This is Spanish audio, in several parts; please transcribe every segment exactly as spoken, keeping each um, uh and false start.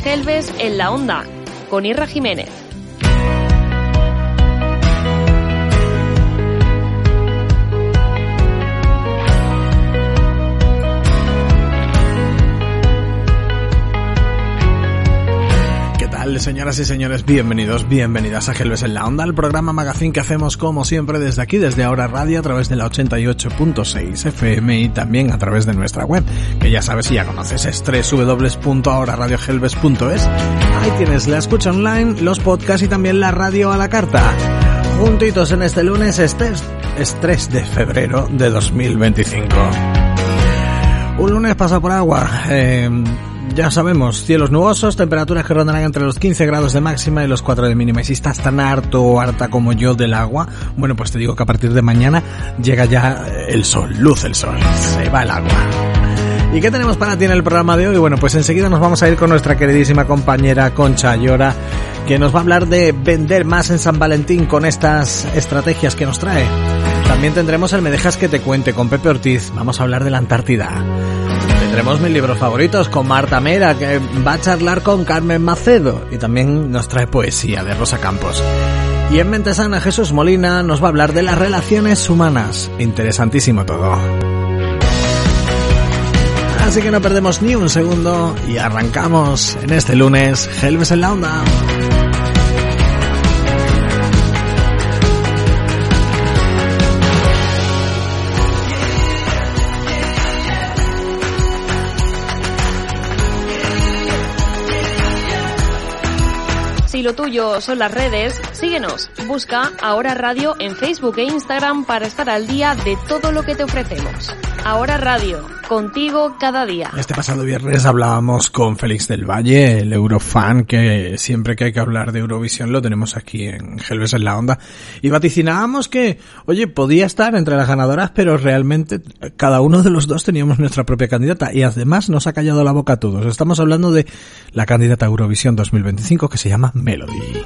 Gelbes en la Onda, con Irra Jiménez. Señoras y señores, bienvenidos, bienvenidas a Gelbes en la Onda, el programa magazine que hacemos como siempre desde aquí, desde Ahora Radio, a través de la ochenta y ocho punto seis F M y también a través de nuestra web, que ya sabes y ya conoces, es doble u doble u doble u punto ahora radio gelbes punto es. Ahí tienes la escucha online, los podcasts y también la radio a la carta. Juntitos en este lunes, este es tres de febrero de dos mil veinticinco. Un lunes pasa por agua, eh... ya sabemos, cielos nubosos, temperaturas que rondarán entre los quince grados de máxima y los cuatro de mínima. Y si estás tan harto o harta como yo del agua, bueno, pues te digo que a partir de mañana llega ya el sol, luce el sol, se va el agua. ¿Y qué tenemos para ti en el programa de hoy? Bueno, pues enseguida nos vamos a ir con nuestra queridísima compañera Concha Ayora, que nos va a hablar de vender más en San Valentín con estas estrategias que nos trae. También tendremos el Me Dejas que te cuente con Pepe Ortiz, vamos a hablar de la Antártida. Tendremos mis libros favoritos con Marta Mera, que va a charlar con Carmen Macedo, y también nos trae poesía de Rosa Campos. Y en Mente Sana, Jesús Molina nos va a hablar de las relaciones humanas. Interesantísimo todo. Así que no perdemos ni un segundo y arrancamos en este lunes Gelbes en la Onda. Si lo tuyo son las redes, síguenos. Busca Ahora Radio en Facebook e Instagram para estar al día de todo lo que te ofrecemos. Ahora Radio, contigo cada día. Este pasado viernes hablábamos con Félix del Valle, el Eurofan, que siempre que hay que hablar de Eurovisión lo tenemos aquí en Gelbes en la Onda. Y vaticinábamos que, oye, podía estar entre las ganadoras, pero realmente cada uno de los dos teníamos nuestra propia candidata. Y además nos ha callado la boca a todos. Estamos hablando de la candidata a Eurovisión dos mil veinticinco, que se llama Melody.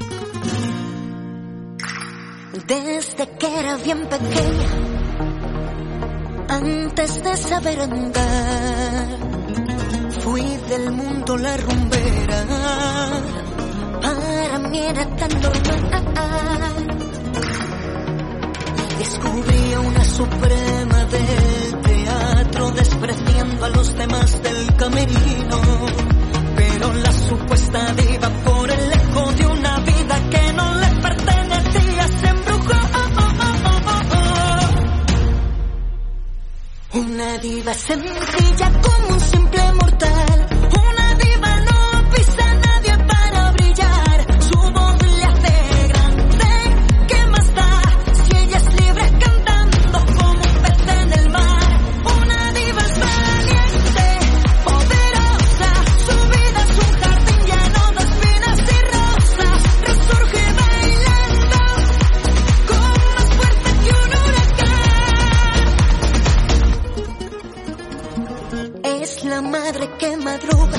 Desde que era bien pequeña, antes de saber andar, fui del mundo la rumbera. Para mí era tan normal. Descubrí a una suprema del teatro, despreciando a los demás del camerino. Pero la supuesta diva, por el eco de una vida que no le pertenecía, se embrujó. Una diva sencilla como un simple mortal. Una diva no pisa a nadie para brillar. Su voz le hace grande. ¿Qué más da si ella es libre cantando como un pez en el mar? Una diva es valiente, poderosa. Su vida es un jardín lleno de espinas y rosas. Resurge bailando con más fuerza que un huracán. Es la madre que madruga,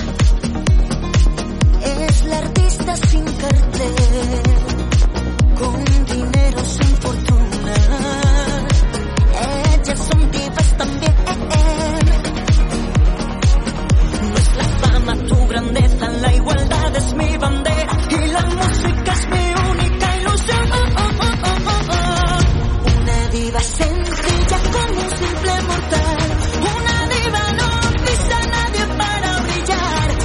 es la artista sin cartel, con dinero sin fortuna. Ellas son divas también. No es la fama tu grandeza, la igualdad es mi bandera y la música es mi única ilusión. Una diva sencilla como un simple mortal. Una diva no pisa a nadie para brillar.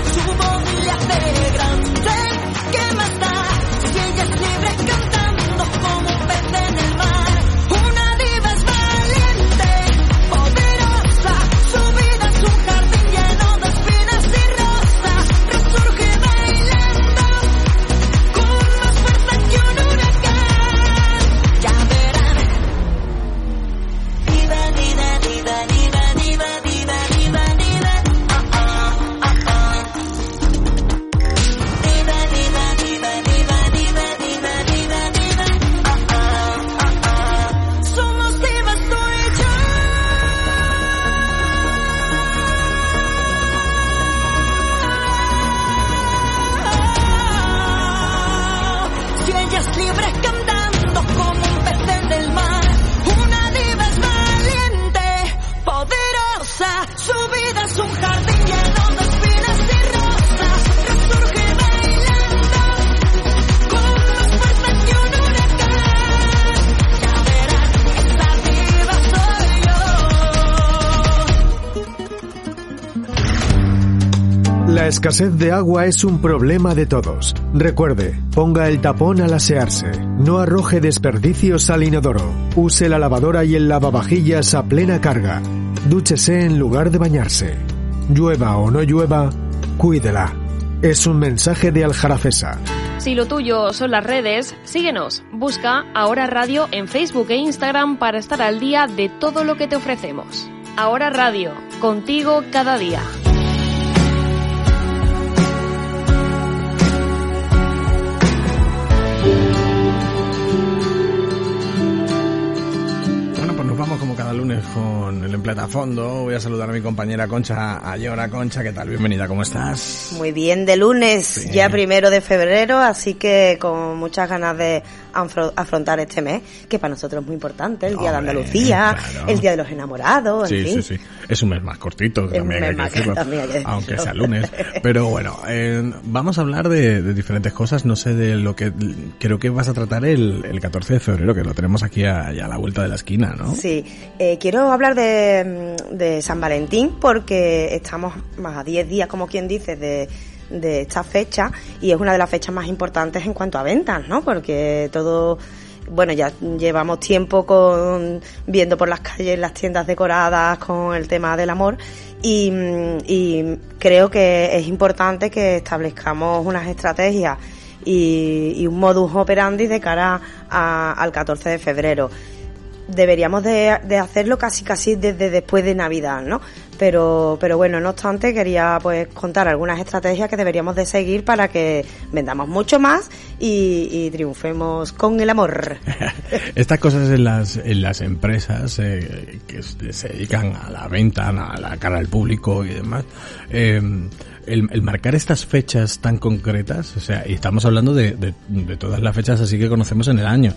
escasez de agua es un problema de todos. Recuerde, ponga el tapón al asearse. No arroje desperdicios al inodoro. Use la lavadora y el lavavajillas a plena carga. Dúchese en lugar de bañarse. Llueva o no llueva, cuídela. Es un mensaje de Aljarafesa. Si lo tuyo son las redes, síguenos. Busca Ahora Radio en Facebook e Instagram para estar al día de todo lo que te ofrecemos. Ahora Radio, contigo cada día. Como cada lunes con el En Plata Fondo, voy a saludar a mi compañera Concha Ayora. Concha, ¿qué tal? Bienvenida, ¿cómo estás? Muy bien, de lunes, sí. Ya primero de febrero, así que con muchas ganas de afrontar este mes, que para nosotros es muy importante, el Día Hombre, de Andalucía, claro. El Día de los Enamorados, sí, en fin. Sí, sí, es un mes más cortito, también hay que decirlo, también hay que decirlo, aunque sea lunes. Pero bueno, eh, vamos a hablar de, de diferentes cosas, no sé, de lo que creo que vas a tratar el, el catorce de febrero, que lo tenemos aquí a, ya a la vuelta de la esquina, ¿no? Sí, eh, quiero hablar de, de San Valentín porque estamos más a diez días, como quien dice, de... de esta fecha, y es una de las fechas más importantes en cuanto a ventas, ¿no? Porque todo, bueno, ya llevamos tiempo con viendo por las calles las tiendas decoradas con el tema del amor, y, y creo que es importante que establezcamos unas estrategias y, y un modus operandi de cara a, al catorce de febrero. Deberíamos de, de hacerlo casi casi desde después de Navidad, ¿no? Pero, pero bueno, no obstante, quería pues contar algunas estrategias que deberíamos de seguir para que vendamos mucho más y, y triunfemos con el amor. Estas cosas en las, en las empresas eh, que se dedican a la venta, a la cara al público y demás, eh, el, el marcar estas fechas tan concretas, o sea, y estamos hablando de, de, de todas las fechas así que conocemos en el año.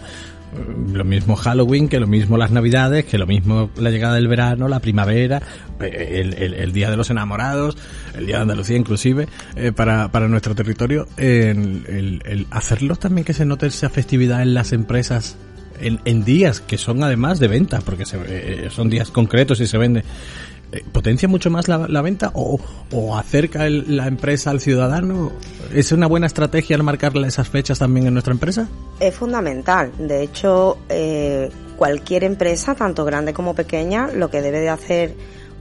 Lo mismo Halloween, que lo mismo las Navidades, que lo mismo la llegada del verano, la primavera, el, el, el Día de los Enamorados, el Día de Andalucía inclusive, eh, para, para nuestro territorio, eh, el, el, el hacerlo también que se note esa festividad en las empresas en, en días que son además de venta, porque se, eh, son días concretos y se vende. ¿Potencia mucho más la, la venta o, o acerca el, la empresa al ciudadano? ¿Es una buena estrategia al marcar esas fechas también en nuestra empresa? Es fundamental. De hecho, eh, cualquier empresa, tanto grande como pequeña, lo que debe de hacer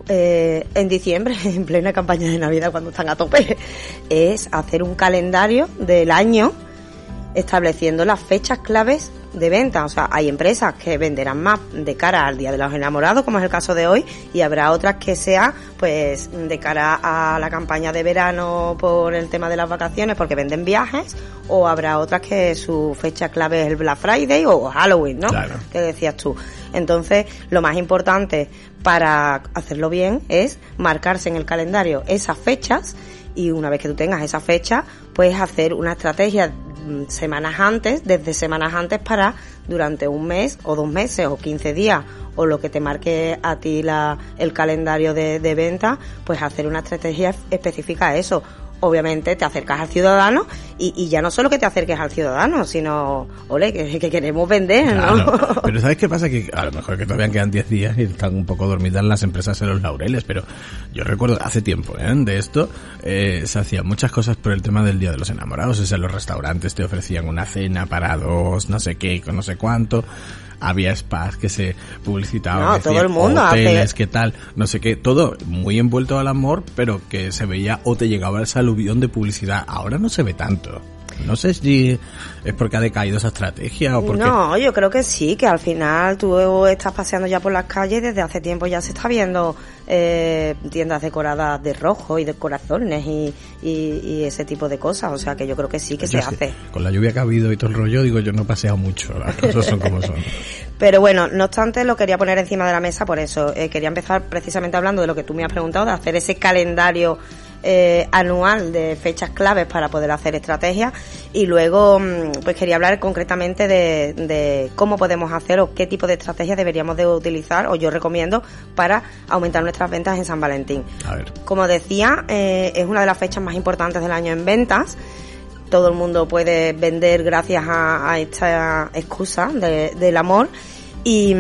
eh, en diciembre, en plena campaña de Navidad cuando están a tope, es hacer un calendario del año estableciendo las fechas claves de venta. O sea, hay empresas que venderán más de cara al Día de los Enamorados, como es el caso de hoy, y habrá otras que sea pues de cara a la campaña de verano por el tema de las vacaciones porque venden viajes, o habrá otras que su fecha clave es el Black Friday o Halloween, ¿no? Claro. Que decías tú. Entonces, lo más importante para hacerlo bien es marcarse en el calendario esas fechas, y una vez que tú tengas esa fecha, puedes hacer una estrategia semanas antes, desde semanas antes para durante un mes o dos meses o quince días o lo que te marque a ti la, el calendario de, de venta, pues hacer una estrategia específica a eso. Obviamente te acercas al ciudadano y, y ya no solo que te acerques al ciudadano, sino, ole, que, que queremos vender, ¿no? Claro. Pero ¿sabes qué pasa? Que a lo mejor que todavía quedan diez días y están un poco dormidas las empresas en los laureles, pero yo recuerdo hace tiempo, ¿eh? De esto, eh, se hacían muchas cosas por el tema del Día de los Enamorados. O sea, los restaurantes te ofrecían una cena para dos, no sé qué, con no sé cuánto. Había spas que se publicitaban, no, todo el mundo hoteles, hace... qué tal, no sé qué, todo muy envuelto al amor, pero que se veía o te llegaba el aluvión de publicidad. Ahora no se ve tanto. No sé si es porque ha decaído esa estrategia o porque... No, yo creo que sí, que al final tú estás paseando ya por las calles y desde hace tiempo ya se está viendo eh, tiendas decoradas de rojo y de corazones y, y, y ese tipo de cosas. O sea que yo creo que sí que yo se hace. Con la lluvia que ha habido y todo el rollo, digo, yo no he paseado mucho, las cosas son como son. Pero bueno, no obstante, lo quería poner encima de la mesa por eso. Eh, quería empezar precisamente hablando de lo que tú me has preguntado, de hacer ese calendario Eh, anual de fechas claves para poder hacer estrategias, y luego pues quería hablar concretamente de, de cómo podemos hacer o qué tipo de estrategias deberíamos de utilizar o yo recomiendo para aumentar nuestras ventas en San Valentín. A ver. Como decía, eh, es una de las fechas más importantes del año en ventas. Todo el mundo puede vender gracias a, a esta excusa de, del amor. Y,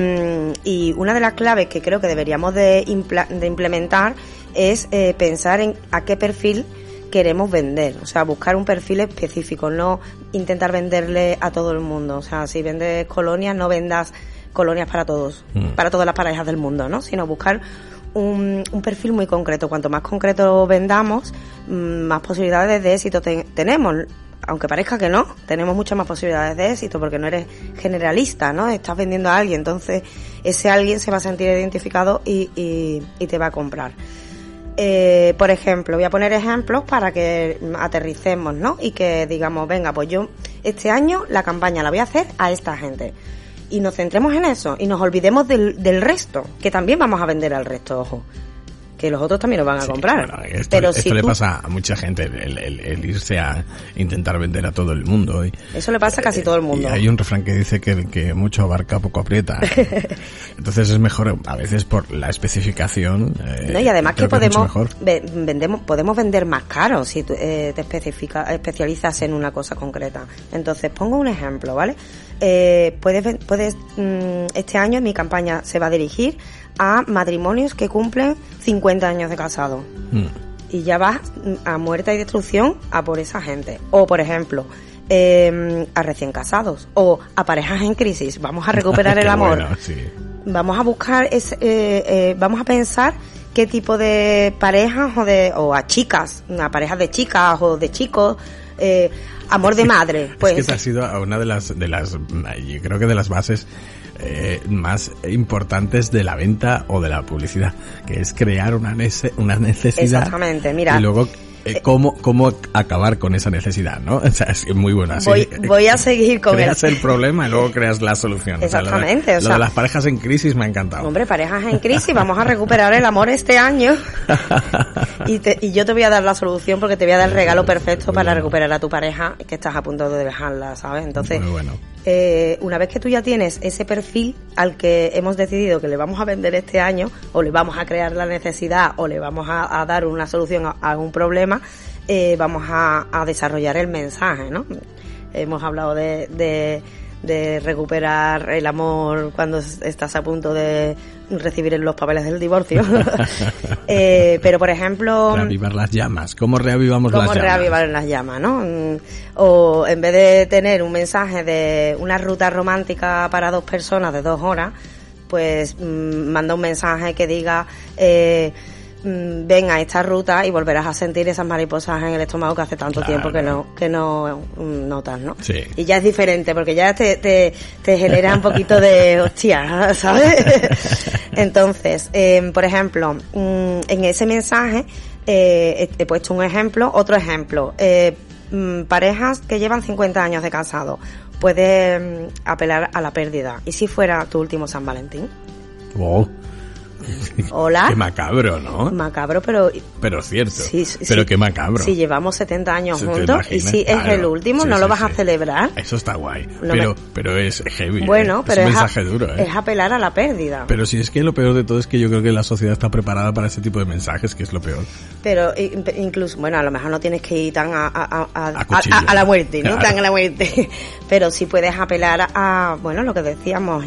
y una de las claves que creo que deberíamos de, impla, de implementar es eh, pensar en a qué perfil queremos vender. O sea, buscar un perfil específico, no intentar venderle a todo el mundo. O sea, si vendes colonias, no vendas colonias para todos, mm. para todas las parejas del mundo, ¿no? Sino buscar un, un perfil muy concreto. Cuanto más concreto vendamos, más posibilidades de éxito te- tenemos. Aunque parezca que no, tenemos muchas más posibilidades de éxito porque no eres generalista, ¿no? Estás vendiendo a alguien, entonces ese alguien se va a sentir identificado y, y, y te va a comprar. Eh, por ejemplo, voy a poner ejemplos para que aterricemos, ¿no? Y que digamos, venga, pues yo este año la campaña la voy a hacer a esta gente. Y nos centremos en eso y nos olvidemos del, del resto, que también vamos a vender al resto, ojo. Que los otros también lo van a sí, comprar. Bueno, esto, pero esto si le tú... pasa a mucha gente, el, el, el irse a intentar vender a todo el mundo. Y, eso le pasa a casi todo el mundo. Y hay un refrán que dice que el que mucho abarca, poco aprieta. Entonces es mejor, a veces por la especificación. Eh, no, y además que, que podemos ve, vendemos podemos vender más caro si tú, eh, te especifica, especializas en una cosa concreta. Entonces, pongo un ejemplo, ¿vale? Eh, puedes, puedes mmm, este año mi campaña se va a dirigir a matrimonios que cumplen cincuenta años de casado. Mm. Y ya vas a muerte y destrucción a por esa gente. O, por ejemplo, eh, a recién casados. O a parejas en crisis. Vamos a recuperar el amor. Bueno, sí. Vamos a buscar, ese, eh, eh, vamos a pensar qué tipo de parejas o de o a chicas, a parejas de chicas o de chicos, eh, amor de madre. Pues. Es que esa ha sido una de las, de las, yo creo que de las bases Eh, más importantes de la venta o de la publicidad, que es crear una, nece- una necesidad. Exactamente, mira. Y luego eh, cómo, cómo acabar con esa necesidad, ¿no? O sea, es muy bueno. Así, voy, voy a seguir con creas el... el problema y luego creas la solución. Exactamente. O sea, lo, de, o sea, lo de las parejas en crisis me ha encantado. Hombre, parejas en crisis, vamos a recuperar el amor este año. y, te, y yo te voy a dar la solución porque te voy a dar el regalo perfecto muy para bueno. recuperar a tu pareja que estás a punto de dejarla, ¿sabes? Entonces, muy bueno. Eh, una vez que tú ya tienes ese perfil al que hemos decidido que le vamos a vender este año, o le vamos a crear la necesidad, o le vamos a, a dar una solución a, a un problema, eh, vamos a, a desarrollar el mensaje, ¿no? Hemos hablado de, de, de recuperar el amor cuando estás a punto de recibir los papeles del divorcio. eh, pero, por ejemplo... Reavivar las llamas. ¿Cómo reavivamos ¿cómo las llamas? ¿Cómo reavivar las llamas, no? O en vez de tener un mensaje de una ruta romántica para dos personas de dos horas, pues mmm, manda un mensaje que diga... Eh, ven a esta ruta y volverás a sentir esas mariposas en el estómago que hace tanto claro. tiempo que no que no notas, ¿no? Sí. Y ya es diferente porque ya te te, te genera un poquito de hostia, ¿sabes? Entonces, eh, por ejemplo, en ese mensaje eh, he puesto un ejemplo, otro ejemplo, eh, parejas que llevan cincuenta años de casado, puedes apelar a la pérdida. ¿Y si fuera tu último San Valentín? Wow. Hola. Qué macabro, ¿no? Macabro, pero... Pero cierto. Sí, sí, pero sí. qué macabro. Si llevamos setenta años ¿Se juntos y si claro. es el último, sí, ¿no sí, lo vas sí. a celebrar? Eso está guay. No pero, me... pero es heavy. Bueno, ¿eh? pero es un es mensaje a... duro, ¿eh? Es apelar a la pérdida. Pero si es que lo peor de todo es que yo creo que la sociedad está preparada para ese tipo de mensajes, que es lo peor. Pero incluso, bueno, a lo mejor no tienes que ir tan a, a, a, a, a, a, a la muerte, ¿no? Claro. Tan a la muerte. Pero sí puedes apelar a, bueno, lo que decíamos,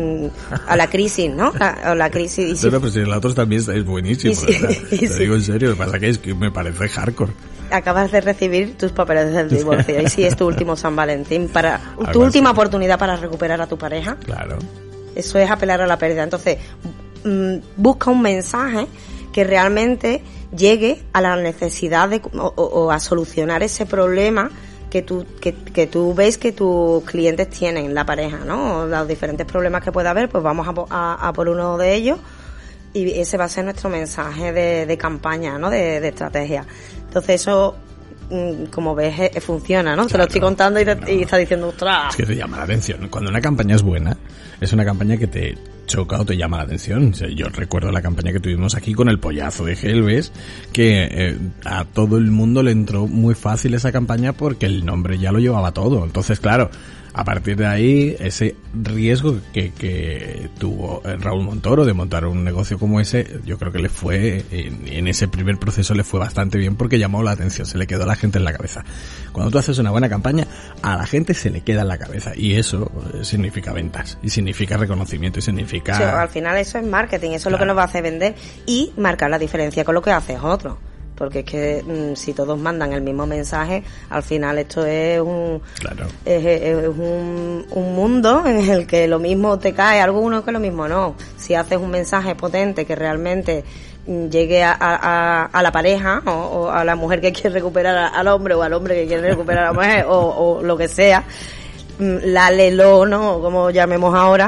a la crisis, ¿no? A, a la crisis. Y si... Pero, pero si el otro también es buenísimo, sí, ¿verdad? Te sí. digo en serio, lo que pasa que es que me parece hardcore. Acabas de recibir tus papeles del divorcio y si es tu último San Valentín, para tu Algo última así. oportunidad para recuperar a tu pareja. Claro. Eso es apelar a la pérdida. Entonces, mmm, busca un mensaje que realmente llegue a la necesidad de, o, o a solucionar ese problema que tú que, que tú ves que tus clientes tienen, la pareja, ¿no? Los diferentes problemas que pueda haber, pues vamos a, a, a por uno de ellos y ese va a ser nuestro mensaje de, de campaña, ¿no? De, de estrategia. Entonces eso, como ves, eh, funciona, ¿no? Claro, te lo estoy contando y, te, no. y estás diciendo, ¡ostras! Es que te llama la atención. Cuando una campaña es buena, es una campaña que te choca o te llama la atención. O sea, yo recuerdo la campaña que tuvimos aquí con el pollazo de Gelbes, que eh, a todo el mundo le entró muy fácil esa campaña porque el nombre ya lo llevaba todo. Entonces, claro, a partir de ahí, ese riesgo que, que tuvo Raúl Montoro de montar un negocio como ese, yo creo que le fue, en, en ese primer proceso le fue bastante bien porque llamó la atención, se le quedó a la gente en la cabeza. Cuando tú haces una buena campaña, a la gente se le queda en la cabeza y eso significa ventas, y significa reconocimiento, y significa... Sí, al final eso es marketing, eso claro. es lo que nos va a hacer vender y marcar la diferencia con lo que haces otro. porque es que mmm, si todos mandan el mismo mensaje, al final esto es un claro. es, es un, un mundo en el que lo mismo te cae alguno que lo mismo no. Si haces un mensaje potente que realmente llegue a, a, a la pareja o, o a la mujer que quiere recuperar al hombre o al hombre que quiere recuperar a la mujer o, o lo que sea, la lelo, ¿no? Como llamemos ahora,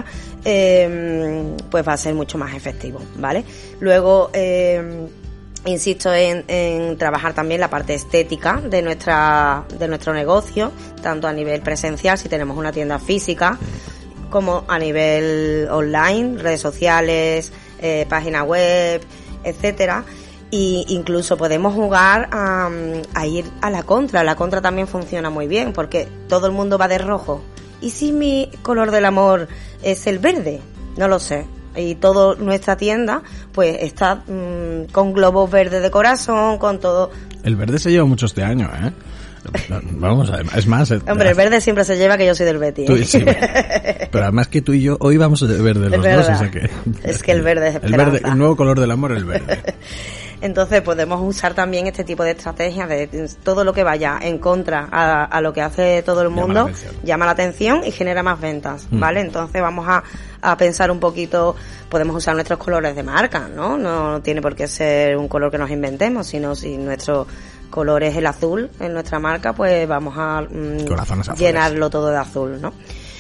eh, pues va a ser mucho más efectivo, ¿vale? Luego, eh, insisto en, en trabajar también la parte estética de nuestra de nuestro negocio, tanto a nivel presencial, si tenemos una tienda física, como a nivel online, redes sociales, eh, página web, etcétera. Y incluso podemos jugar a, a ir a la contra. La contra también funciona muy bien porque todo el mundo va de rojo. ¿Y si mi color del amor es el verde? No lo sé. Y toda nuestra tienda pues está mmm, con globos verdes de corazón, con todo. El verde se lleva mucho este año, ¿eh? Vamos, es más... Hombre, el verde siempre se lleva, que yo soy del Betis, ¿eh? Tú, sí, pero además que tú y yo hoy vamos de verde los dos, o sea que... Es que el verde es esperanza. El verde, el nuevo color del amor, el verde. Entonces podemos usar también este tipo de estrategias de todo lo que vaya en contra a, a lo que hace todo el mundo, llama la, llama la atención y genera más ventas, ¿vale? Mm. Entonces vamos a, a pensar un poquito, podemos usar nuestros colores de marca, ¿no? No tiene por qué ser un color que nos inventemos, sino si nuestro color es el azul en nuestra marca, pues vamos a mm, llenarlo todo de azul, ¿no?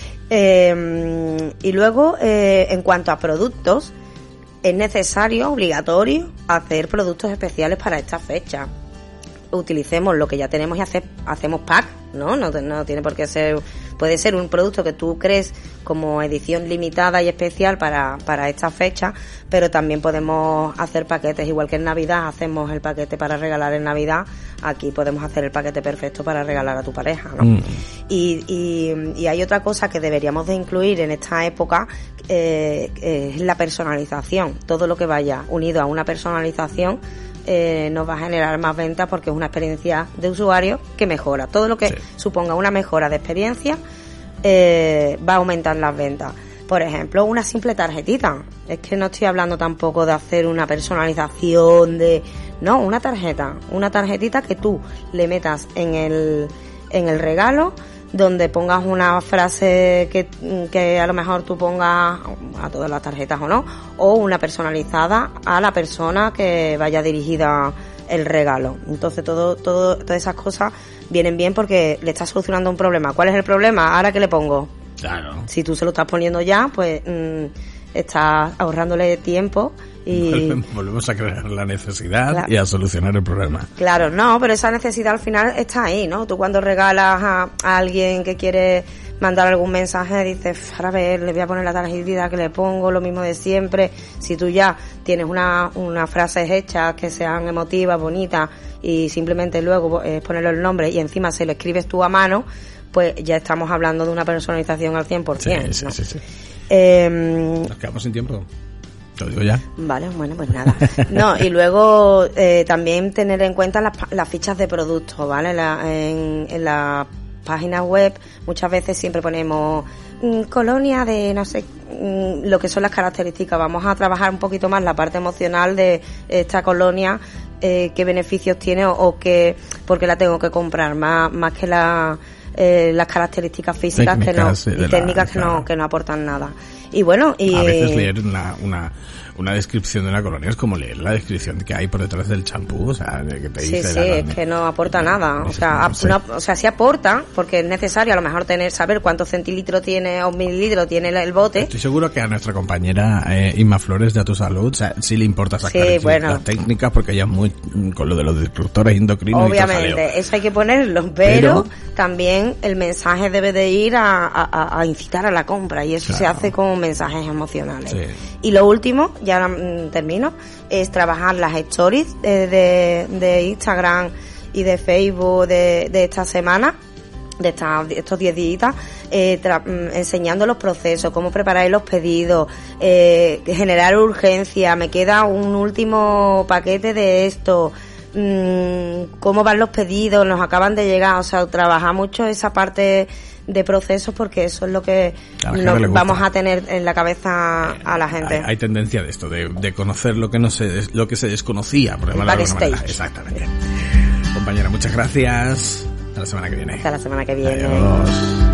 Eh, y luego, eh, en cuanto a productos, es necesario, obligatorio, hacer productos especiales para esta fecha. Utilicemos lo que ya tenemos y hace, hacemos pack, ¿no? ¿no? No tiene por qué ser... Puede ser un producto que tú crees como edición limitada y especial para, para esta fecha, pero también podemos hacer paquetes, igual que en Navidad hacemos el paquete para regalar en Navidad, aquí podemos hacer el paquete perfecto para regalar a tu pareja, ¿no? Mm. Y, y, y hay otra cosa que deberíamos de incluir en esta época, eh, es la personalización. Todo lo que vaya unido a una personalización Eh, nos va a generar más ventas porque es una experiencia de usuario que mejora. Todo lo que sí. suponga una mejora de experiencia eh, va a aumentar las ventas. Por ejemplo, una simple tarjetita. Es que no estoy hablando tampoco de hacer una personalización de... No, una tarjeta. Una tarjetita que tú le metas en el, en el regalo, donde pongas una frase que, que a lo mejor tú pongas a todas las tarjetas o no, o una personalizada a la persona que vaya dirigida el regalo. Entonces todo, todo, todas esas cosas vienen bien porque le estás solucionando un problema. ¿Cuál es el problema? Ahora, ¿qué le pongo? Claro. Si tú se lo estás poniendo ya, pues mmm, estás ahorrándole tiempo. Y volvemos a crear la necesidad, claro, y a solucionar el problema. Claro, no, pero esa necesidad al final está ahí, ¿no? Tú cuando regalas a, a alguien que quiere mandar algún mensaje, dices, a ver, le voy a poner la tarjetita que le pongo, lo mismo de siempre. Si tú ya tienes una, unas frases hechas que sean emotivas, bonitas, y simplemente luego es ponerle el nombre y encima se lo escribes tú a mano, pues ya estamos hablando de una personalización al cien por ciento. Sí, sí, ¿no? sí, sí. Eh, Nos quedamos sin tiempo. Lo digo ya. Vale, bueno, pues nada. No, y luego eh, también tener en cuenta las, las fichas de producto, ¿vale? La, en, en la página web muchas veces siempre ponemos mmm, colonia de, no sé, mmm, lo que son las características. Vamos a trabajar un poquito más la parte emocional de esta colonia, eh, qué beneficios tiene o, o qué, por qué la tengo que comprar, más, más que la... Eh, las características físicas técnicas, que no, y técnicas la, que no, que no aportan nada. Y bueno, y... A veces leer una, una, una descripción de una colonia es como leer la descripción que hay por detrás del champú, o sea, de que te sí, dice... Sí, sí, es que no aporta nada. O sea, no sé. no, o sea, sí aporta, porque es necesario a lo mejor tener, saber cuántos centilitros tiene o mililitros tiene el bote. Estoy seguro que a nuestra compañera eh, Inma Flores de A Tu Salud, o sea, sí le importa sacar sí, bueno. las técnicas, porque ella es muy con lo de los disruptores endocrinos. Obviamente, y todo eso hay que ponerlo, pero, pero también el mensaje debe de ir a, a, a incitar a la compra, y eso claro. se hace con mensajes emocionales. Sí. Y lo último, ya mm, termino, es trabajar las stories de, de, de Instagram y de Facebook de, de esta semana, de, esta, de estos diez días, eh, tra- enseñando los procesos, cómo preparáis los pedidos, eh, generar urgencia, me queda un último paquete de esto, mmm, cómo van los pedidos, nos acaban de llegar, o sea, trabajar mucho esa parte de procesos, porque eso es lo que A la gente le nos gusta. vamos a tener en la cabeza a la gente. Hay, hay tendencia de esto, de, de conocer lo que no se, lo que se desconocía, por llamarlo de alguna manera. Backstage. Exactamente. Compañera, muchas gracias. Hasta la semana que viene. Hasta la semana que viene. Adiós.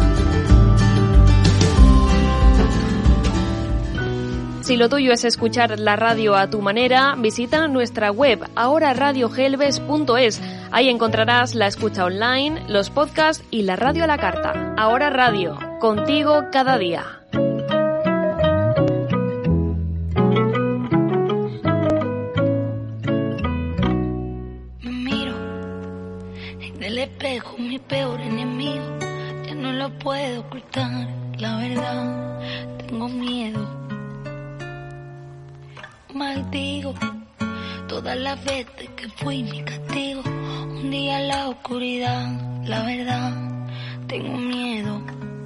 Si lo tuyo es escuchar la radio a tu manera, visita nuestra web ahora radio gelbes punto es. Ahí encontrarás la escucha online, los podcasts y la radio a la carta. Ahora Radio, contigo cada día. Me miro en el espejo, mi peor enemigo. Ya no lo puedo ocultar, la verdad, tengo miedo. Maldigo todas las veces que fui mi castigo. Un día en la oscuridad, la verdad, tengo miedo.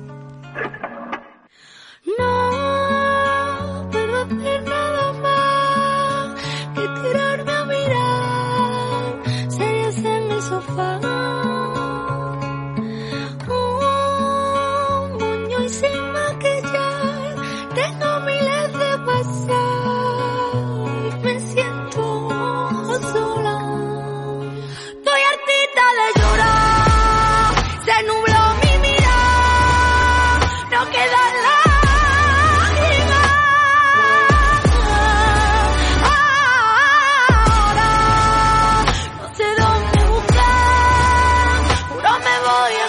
No puedo hacer nada más que tirarme a mirar series en el sofá. Un moño y sin maquillar, tengo miles de WhatsApp. Me siento sola. Estoy hartita de llorar. Se nubló mi mirada. No queda lágrimas. Ahora no sé dónde buscar. Juro me voy a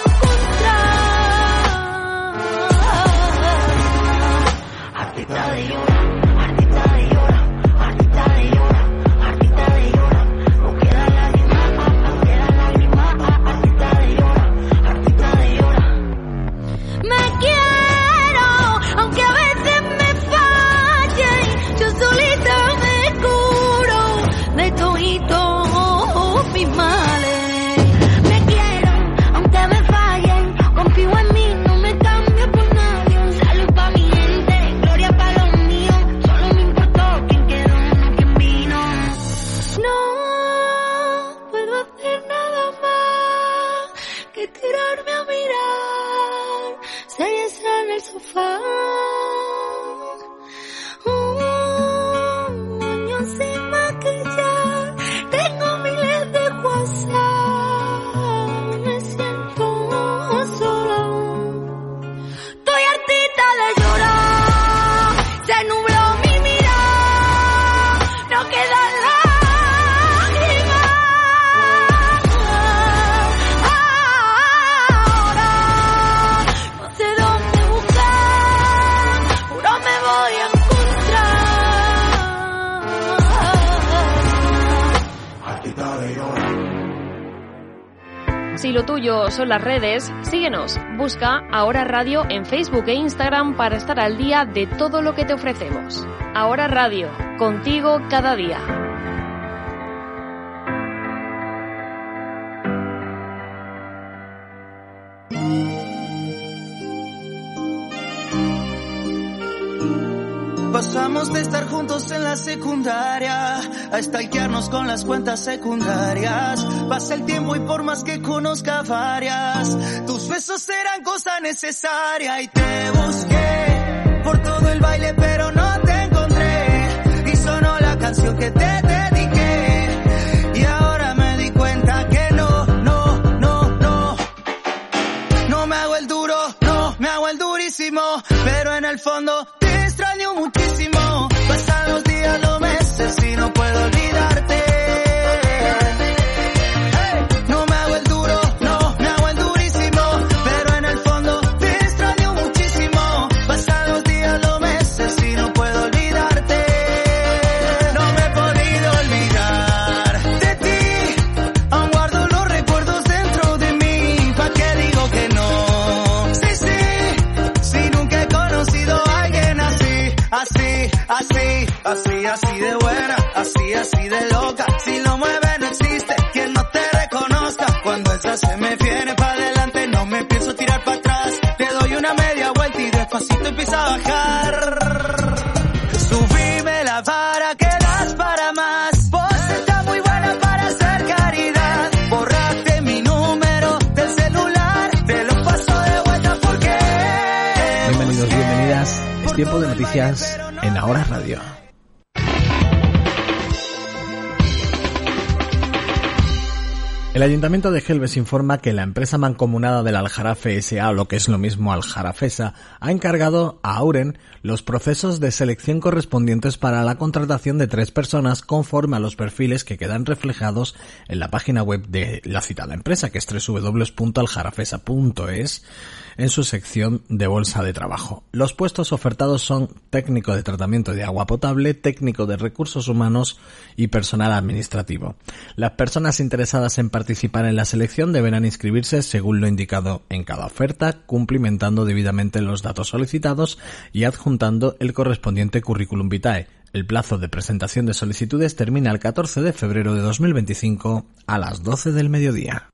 encontrar. Hartita de llorar. Si lo tuyo son las redes, síguenos. Busca Ahora Radio en Facebook e Instagram para estar al día de todo lo que te ofrecemos. Ahora Radio, contigo cada día. Pasamos de estar juntos en la secundaria a stalkearnos con las cuentas secundarias. Pasa el tiempo y por más que conozca varias, tus besos eran cosa necesaria. Y te busqué por todo el baile pero no te encontré. Y sonó la canción que te dediqué. Y ahora me di cuenta que no, no, no, no. No me hago el duro, no me hago el durísimo, pero en el fondo te extraño muchísimo. Pasan los días, los meses y no puedo olvidarte. Hey, no me hago el duro, no me hago el durísimo, pero en el fondo te extraño muchísimo. Pasan los días, los meses y no puedo olvidarte. No me he podido olvidar de ti. Aún guardo los recuerdos dentro de mí. ¿Pa' qué digo que no? Sí, sí, si nunca he conocido a alguien así, así, así, así, así de buena, así, así de loca. Si lo mueve no existe quien no te reconozca. Cuando esa se me viene pa' adelante no me pienso tirar pa' atrás. Le doy una media vuelta y despacito empieza a bajar. Subime la vara que das para más. Vos estás muy buena para hacer caridad. Borraste mi número del celular, te lo paso de vuelta por tiempo de noticias en Ahora Radio. El Ayuntamiento de Gelbes informa que la empresa mancomunada del Aljarafe S A, o lo que es lo mismo Aljarafesa, ha encargado a Auren los procesos de selección correspondientes para la contratación de tres personas conforme a los perfiles que quedan reflejados en la página web de la citada empresa, que es doble u doble u doble u punto aljarafesa punto es, en su sección de bolsa de trabajo. Los puestos ofertados son técnico de tratamiento de agua potable, técnico de recursos humanos y personal administrativo. Las personas interesadas en participar en la selección deberán inscribirse según lo indicado en cada oferta, cumplimentando debidamente los datos solicitados y adjuntando el correspondiente currículum vitae. El plazo de presentación de solicitudes termina el catorce de febrero de dos mil veinticinco a las doce del mediodía.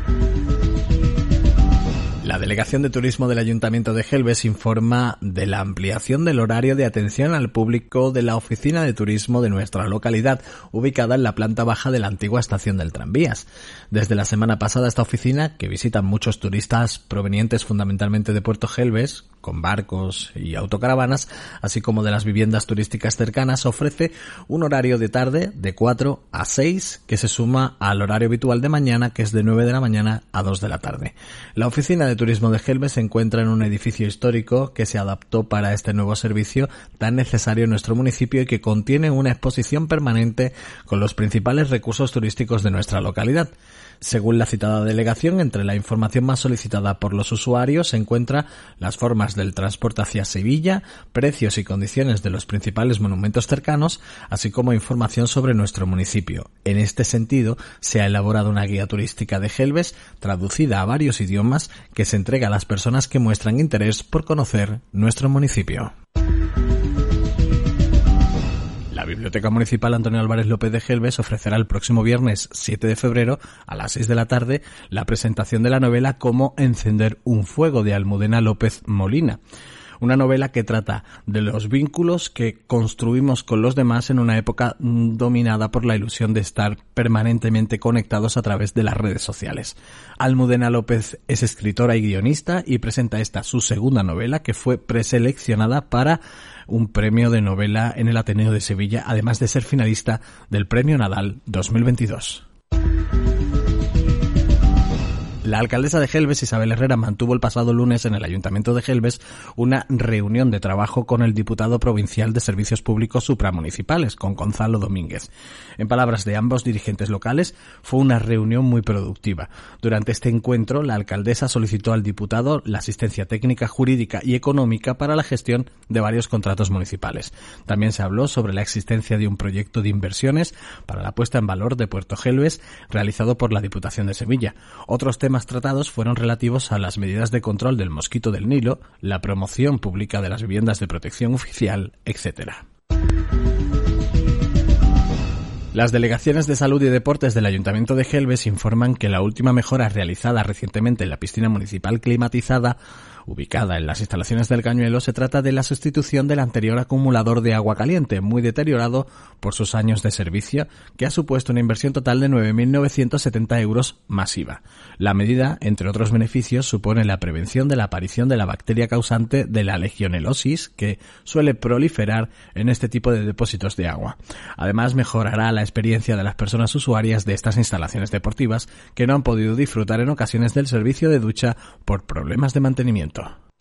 La Delegación de Turismo del Ayuntamiento de Gelbes informa de la ampliación del horario de atención al público de la oficina de turismo de nuestra localidad, ubicada en la planta baja de la antigua estación del tranvías. Desde la semana pasada, esta oficina, que visitan muchos turistas provenientes fundamentalmente de Puerto Gelbes, con barcos y autocaravanas, así como de las viviendas turísticas cercanas, ofrece un horario de tarde de cuatro a seis que se suma al horario habitual de mañana, que es de nueve de la mañana a dos de la tarde. La oficina de turismo de Gelbes se encuentra en un edificio histórico que se adaptó para este nuevo servicio tan necesario en nuestro municipio y que contiene una exposición permanente con los principales recursos turísticos de nuestra localidad. Según la citada delegación, entre la información más solicitada por los usuarios se encuentra las formas del transporte hacia Sevilla, precios y condiciones de los principales monumentos cercanos, así como información sobre nuestro municipio. En este sentido, se ha elaborado una guía turística de Gelbes, traducida a varios idiomas, que se entrega a las personas que muestran interés por conocer nuestro municipio. La Biblioteca Municipal Antonio Álvarez López de Gelbes ofrecerá el próximo viernes siete de febrero a las seis de la tarde la presentación de la novela Cómo encender un fuego de Almudena López Molina. Una novela que trata de los vínculos que construimos con los demás en una época dominada por la ilusión de estar permanentemente conectados a través de las redes sociales. Almudena López es escritora y guionista y presenta esta su segunda novela, que fue preseleccionada para un premio de novela en el Ateneo de Sevilla, además de ser finalista del Premio Nadal dos mil veintidós. La alcaldesa de Gelbes, Isabel Herrera, mantuvo el pasado lunes en el Ayuntamiento de Gelbes una reunión de trabajo con el diputado provincial de Servicios Públicos Supramunicipales, con Gonzalo Domínguez. En palabras de ambos dirigentes locales, fue una reunión muy productiva. Durante este encuentro, la alcaldesa solicitó al diputado la asistencia técnica, jurídica y económica para la gestión de varios contratos municipales. También se habló sobre la existencia de un proyecto de inversiones para la puesta en valor de Puerto Gelbes realizado por la Diputación de Sevilla. Otros temas Más tratados fueron relativos a las medidas de control del mosquito del Nilo, la promoción pública de las viviendas de protección oficial, etcétera. Las delegaciones de salud y deportes del Ayuntamiento de Gelbes informan que la última mejora realizada recientemente en la piscina municipal climatizada, ubicada en las instalaciones del Cañuelo, se trata de la sustitución del anterior acumulador de agua caliente, muy deteriorado por sus años de servicio, que ha supuesto una inversión total de nueve mil novecientos setenta euros masiva. La medida, entre otros beneficios, supone la prevención de la aparición de la bacteria causante de la legionelosis, que suele proliferar en este tipo de depósitos de agua. Además, mejorará la experiencia de las personas usuarias de estas instalaciones deportivas, que no han podido disfrutar en ocasiones del servicio de ducha por problemas de mantenimiento.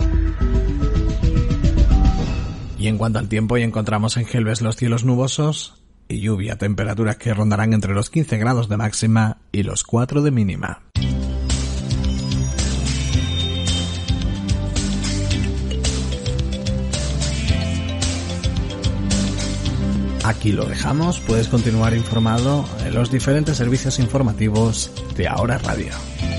Y en cuanto al tiempo, hoy encontramos en Gelbes los cielos nubosos y lluvia, temperaturas que rondarán entre los quince grados de máxima y los cuatro de mínima. Aquí lo dejamos, puedes continuar informado en los diferentes servicios informativos de Ahora Radio.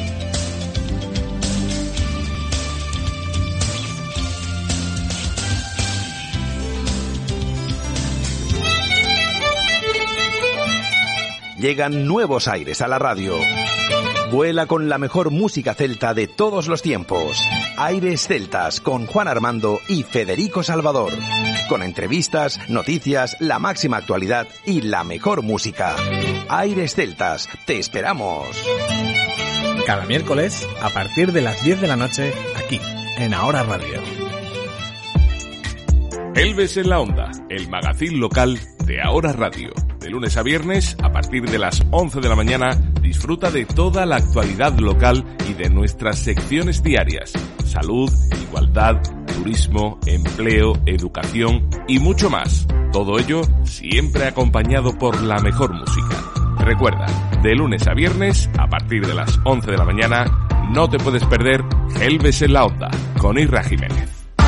Llegan nuevos aires a la radio. Vuela con la mejor música celta de todos los tiempos. Aires Celtas con Juan Armando y Federico Salvador. Con entrevistas, noticias, la máxima actualidad y la mejor música. Aires Celtas, te esperamos. Cada miércoles, a partir de las diez de la noche, aquí, en Ahora Radio. Helves en la Onda, el magazín local de Ahora Radio. De lunes a viernes, a partir de las once de la mañana, disfruta de toda la actualidad local y de nuestras secciones diarias. Salud, igualdad, turismo, empleo, educación y mucho más. Todo ello siempre acompañado por la mejor música. Recuerda, de lunes a viernes, a partir de las once de la mañana, no te puedes perder Helves en la Onda, con Irra Jiménez.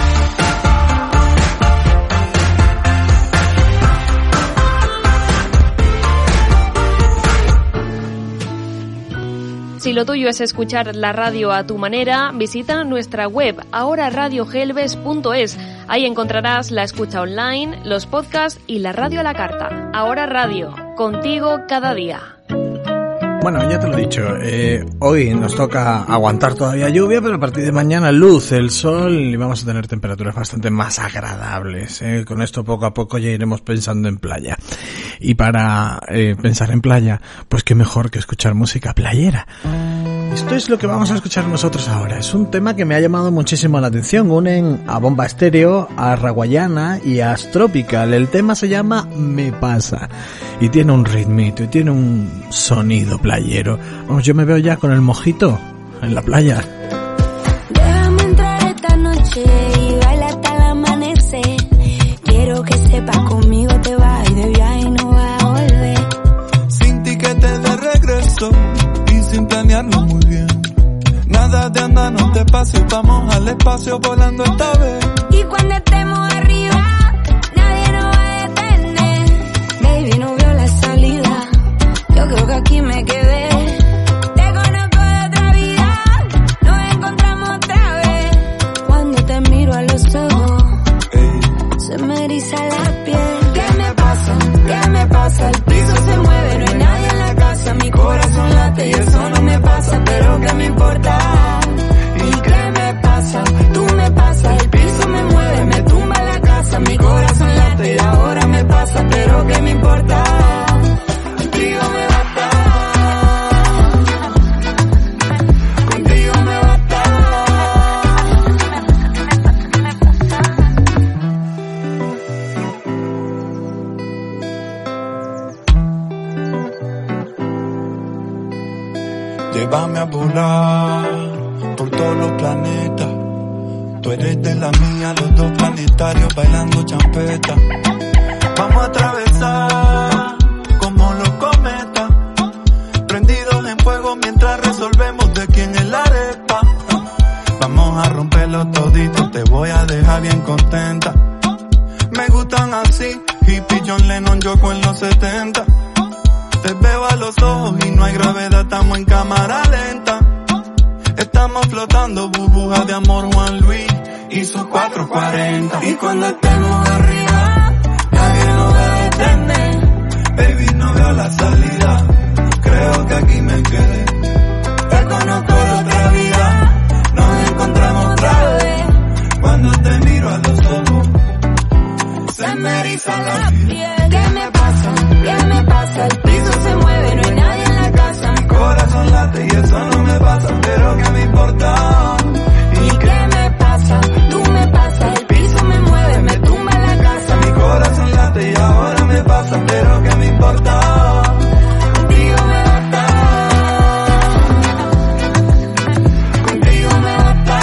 Si lo tuyo es escuchar la radio a tu manera, visita nuestra web ahora radio helves punto es. Ahí encontrarás la escucha online, los podcasts y la radio a la carta. Ahora Radio, contigo cada día. Bueno, ya te lo he dicho, eh, hoy nos toca aguantar todavía lluvia, pero a partir de mañana luz, el sol y vamos a tener temperaturas bastante más agradables. Eh. Con esto poco a poco ya iremos pensando en playa. Y para eh, pensar en playa, pues qué mejor que escuchar música playera. Esto es lo que vamos a escuchar nosotros ahora. Es un tema que me ha llamado muchísimo la atención. Unen a Bomba Estéreo, a Raguayana y a Astropical. El tema se llama Me Pasa y tiene un ritmito y tiene un sonido playero. Vamos, yo me veo ya con el mojito en la playa. Déjame entrar esta noche y baila hasta el amanecer. Quiero que sepas, conmigo te vas y de viaje no vas a volver. Sin tiquete de regreso y sin planearlo muy bien. Nada de andarnos despacio, vamos al espacio volando esta vez. Y cuando estemos arriba, nadie nos va a detener. Baby, no veo la salida, yo creo que aquí me quedé. Te conozco de otra vida, nos encontramos otra vez. Cuando te miro a los ojos, se me eriza la piel. ¿Qué me pasa? ¿Qué me pasa? El piso se mueve, no hay nadie en la casa. Mi corazón late y eso no me pasa, pero ¿qué me importa? ¿Y qué me pasa? Tú me pasas, el piso me mueve, me tumba la casa. Mi corazón late y ahora me pasa, pero ¿qué me importa? Contigo me basta, contigo me basta. Llévame a volar por todos los planetas. Tú eres de la mía, los dos planetarios bailando champeta. Vamos a atravesar como los cometas, prendidos en fuego mientras resolvemos de quién es la arepa. Vamos a romperlo todito, te voy a dejar bien contenta. Me gustan así, hippie John Lennon, Yoko en los setenta. Te veo a los ojos y no hay gravedad, estamos en cámara lenta. Estamos flotando, burbujas de amor, Juan Luis y sus cuatrocientos cuarenta. Y cuando estemos arriba, nadie nos va a detener. Baby, no veo la salida, creo que aquí me quedé. Te conozco de otra vida, nos encontramos otra vez. Cuando te miro a los ojos, se me eriza la piel. ¿Qué me pasa? ¿Qué me pasa? El piso se mueve, no hay nadie en la casa. Mi corazón late y eso no me pasa, pero ¿qué me importa? ¿Y qué me pasa? Tú me pasas, el piso me mueve, me tumba la casa. Mi corazón late y ahora me pasa, pero ¿qué me importa? Contigo me basta, contigo me basta.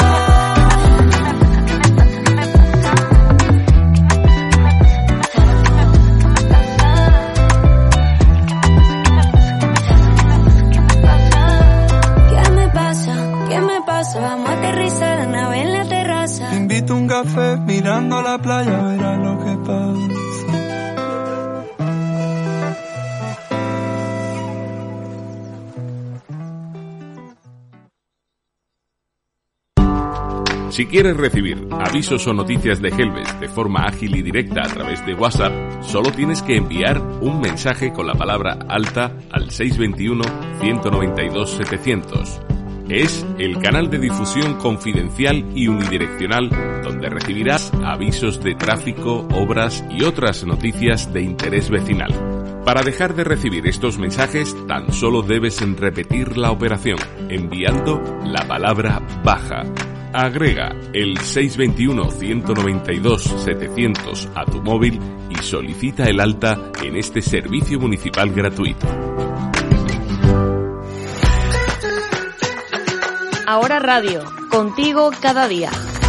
Vamos a aterrizar la nave en la terraza. Te invito a un café mirando a la playa, verás lo que pasa. Si quieres recibir avisos o noticias de Helves de forma ágil y directa a través de WhatsApp, solo tienes que enviar un mensaje con la palabra alta al seis dos uno, uno nueve dos, setecientos. Es el canal de difusión confidencial y unidireccional donde recibirás avisos de tráfico, obras y otras noticias de interés vecinal. Para dejar de recibir estos mensajes, tan solo debes repetir la operación, enviando la palabra baja. Agrega el seis dos uno, uno nueve dos, setecientos a tu móvil y solicita el alta en este servicio municipal gratuito. Ahora Radio, contigo cada día.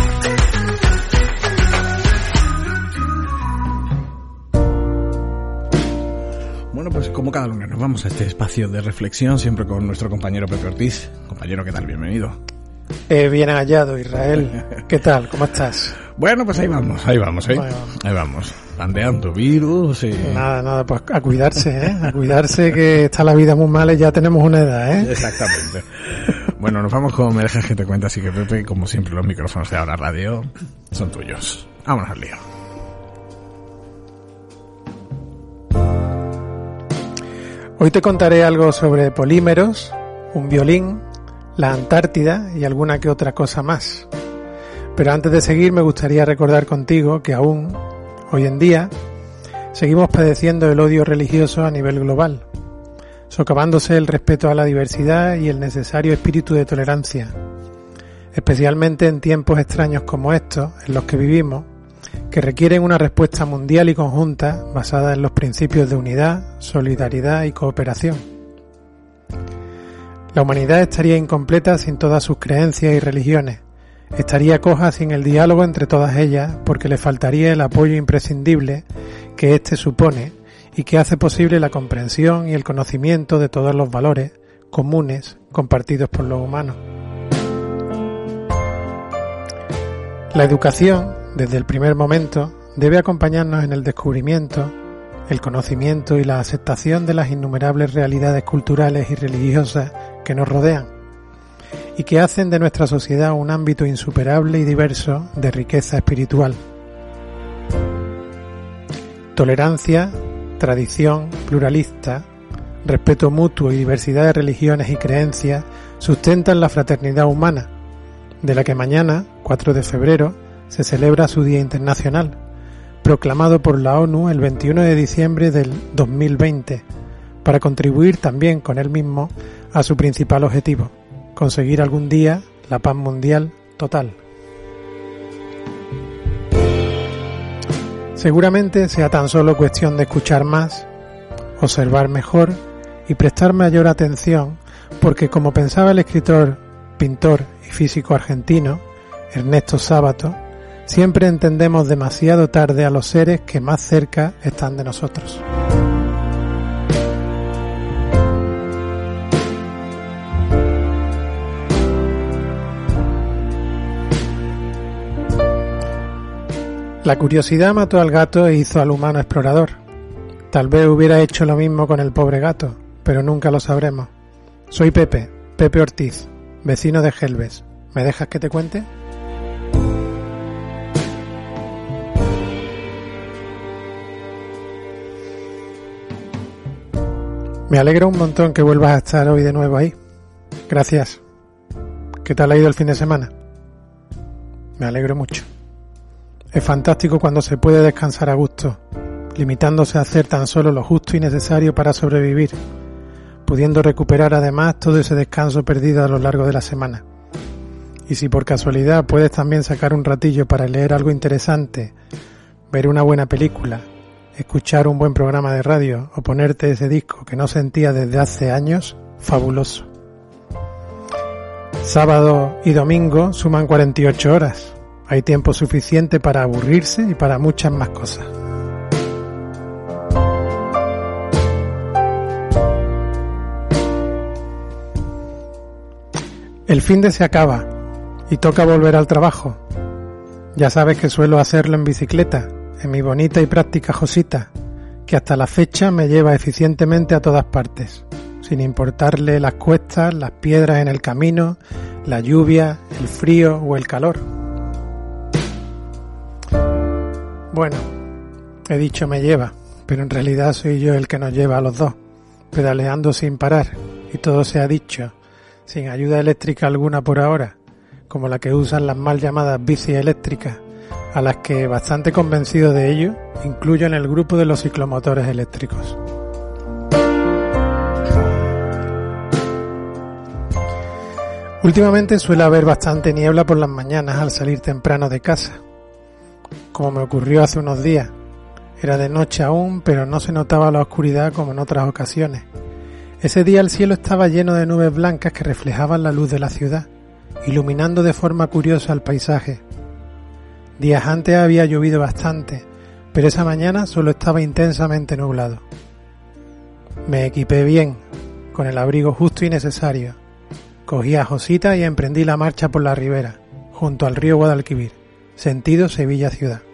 Bueno, pues como cada lunes nos vamos a este espacio de reflexión, siempre con nuestro compañero Pepe Ortiz. Compañero, ¿qué tal? Bienvenido. Eh, bien hallado, Israel. ¿Qué tal? ¿Cómo estás? Bueno, pues ahí vamos, ahí vamos, ¿eh? Bueno. Ahí vamos. Pandeando virus y... Nada, nada, pues a cuidarse, ¿eh? A cuidarse, que está la vida muy mal y ya tenemos una edad, ¿eh? Exactamente. Bueno, nos vamos con Me dejas que te cuente, así que Pepe, como siempre, los micrófonos de Ahora Radio son tuyos. Vámonos al lío. Hoy te contaré algo sobre polímeros, un violín, la Antártida y alguna que otra cosa más. Pero antes de seguir me gustaría recordar contigo que aún, hoy en día, seguimos padeciendo el odio religioso a nivel global, socavándose el respeto a la diversidad y el necesario espíritu de tolerancia, especialmente en tiempos extraños como estos en los que vivimos, que requieren una respuesta mundial y conjunta basada en los principios de unidad, solidaridad y cooperación. La humanidad estaría incompleta sin todas sus creencias y religiones, estaría coja sin el diálogo entre todas ellas porque le faltaría el apoyo imprescindible que éste supone y que hace posible la comprensión y el conocimiento de todos los valores comunes compartidos por los humanos. La educación, desde el primer momento, debe acompañarnos en el descubrimiento, el conocimiento y la aceptación de las innumerables realidades culturales y religiosas que nos rodean y que hacen de nuestra sociedad un ámbito insuperable y diverso de riqueza espiritual. Tolerancia, tradición pluralista, respeto mutuo y diversidad de religiones y creencias sustentan la fraternidad humana, de la que mañana, cuatro de febrero, se celebra su Día Internacional, proclamado por la ONU el veintiuno de diciembre del dos mil veinte, para contribuir también con él mismo a su principal objetivo, conseguir algún día la paz mundial total. Seguramente sea tan solo cuestión de escuchar más, observar mejor y prestar mayor atención, porque como pensaba el escritor, pintor y físico argentino, Ernesto Sábato, siempre entendemos demasiado tarde a los seres que más cerca están de nosotros. La curiosidad mató al gato e hizo al humano explorador. Tal vez hubiera hecho lo mismo con el pobre gato, pero nunca lo sabremos. Soy Pepe, Pepe Ortiz, vecino de Gelbes. ¿Me dejas que te cuente? Me alegra un montón que vuelvas a estar hoy de nuevo ahí. Gracias. ¿Qué tal ha ido el fin de semana? Me alegro mucho. Es fantástico cuando se puede descansar a gusto, limitándose a hacer tan solo lo justo y necesario para sobrevivir, pudiendo recuperar además todo ese descanso perdido a lo largo de la semana. Y si por casualidad puedes también sacar un ratillo para leer algo interesante, ver una buena película, escuchar un buen programa de radio o ponerte ese disco que no sentías desde hace años, fabuloso. Sábado y domingo suman cuarenta y ocho horas. Hay tiempo suficiente para aburrirse y para muchas más cosas. El finde se acaba y toca volver al trabajo. Ya sabes que suelo hacerlo en bicicleta, en mi bonita y práctica Josita, que hasta la fecha me lleva eficientemente a todas partes, sin importarle las cuestas, las piedras en el camino, la lluvia, el frío o el calor. Bueno, he dicho me lleva, pero en realidad soy yo el que nos lleva a los dos, pedaleando sin parar, y todo se ha dicho, sin ayuda eléctrica alguna por ahora, como la que usan las mal llamadas bicis eléctricas, a las que, bastante convencido de ello, incluyo en el grupo de los ciclomotores eléctricos. Últimamente suele haber bastante niebla por las mañanas al salir temprano de casa, como me ocurrió hace unos días. Era de noche aún, pero no se notaba la oscuridad como en otras ocasiones. Ese día el cielo estaba lleno de nubes blancas que reflejaban la luz de la ciudad, iluminando de forma curiosa el paisaje. Días antes había llovido bastante, pero esa mañana solo estaba intensamente nublado. Me equipé bien, con el abrigo justo y necesario. Cogí a Josita y emprendí la marcha por la ribera, junto al río Guadalquivir, sentido Sevilla ciudad.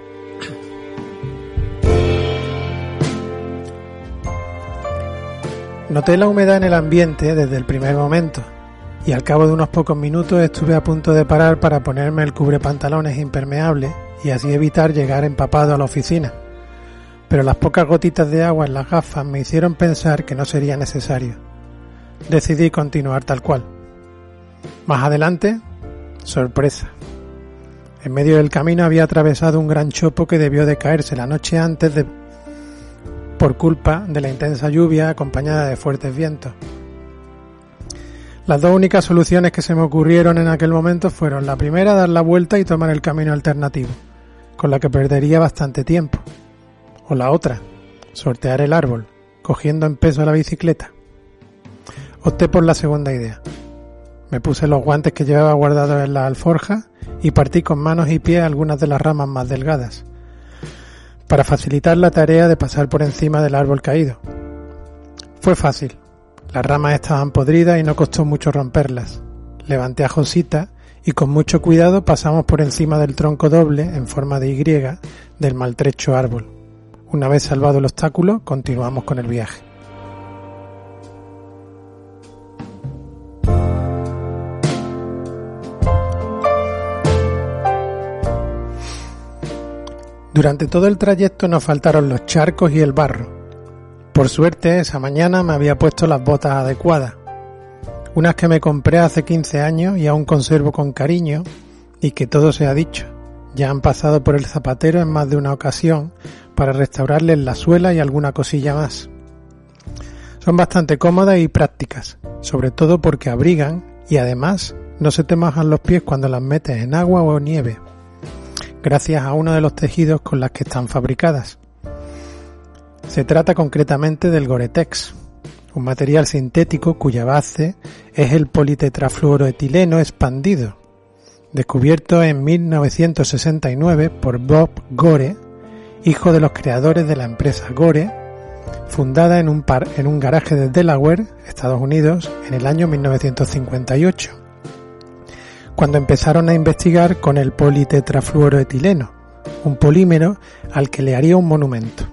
Noté la humedad en el ambiente desde el primer momento, y al cabo de unos pocos minutos estuve a punto de parar para ponerme el cubrepantalones impermeable y así evitar llegar empapado a la oficina. Pero las pocas gotitas de agua en las gafas me hicieron pensar que no sería necesario. Decidí continuar tal cual. Más adelante, sorpresa. En medio del camino había atravesado un gran chopo que debió de caerse la noche antes de... por culpa de la intensa lluvia acompañada de fuertes vientos. Las dos únicas soluciones que se me ocurrieron en aquel momento fueron: la primera, dar la vuelta y tomar el camino alternativo, con la que perdería bastante tiempo, o la otra, sortear el árbol, cogiendo en peso la bicicleta. Opté por la segunda idea. Me puse los guantes que llevaba guardados en la alforja y partí con manos y pies algunas de las ramas más delgadas, para facilitar la tarea de pasar por encima del árbol caído. Fue fácil. Las ramas estaban podridas y no costó mucho romperlas. Levanté a Josita y con mucho cuidado pasamos por encima del tronco doble en forma de Y del maltrecho árbol. Una vez salvado el obstáculo, continuamos con el viaje. Durante todo el trayecto nos faltaron los charcos y el barro. Por suerte, esa mañana me había puesto las botas adecuadas, unas que me compré hace quince años y aún conservo con cariño, y que todo se ha dicho, ya han pasado por el zapatero en más de una ocasión para restaurarles la suela y alguna cosilla más. Son bastante cómodas y prácticas, sobre todo porque abrigan y además no se te mojan los pies cuando las metes en agua o nieve, gracias a uno de los tejidos con los que están fabricadas. Se trata concretamente del Gore-Tex, un material sintético cuya base es el politetrafluoroetileno expandido, descubierto en mil novecientos sesenta y nueve por Bob Gore, hijo de los creadores de la empresa Gore, fundada en un, par, en un garaje de Delaware, Estados Unidos, en el año mil novecientos cincuenta y ocho. Cuando empezaron a investigar con el politetrafluoroetileno, un polímero al que le haría un monumento.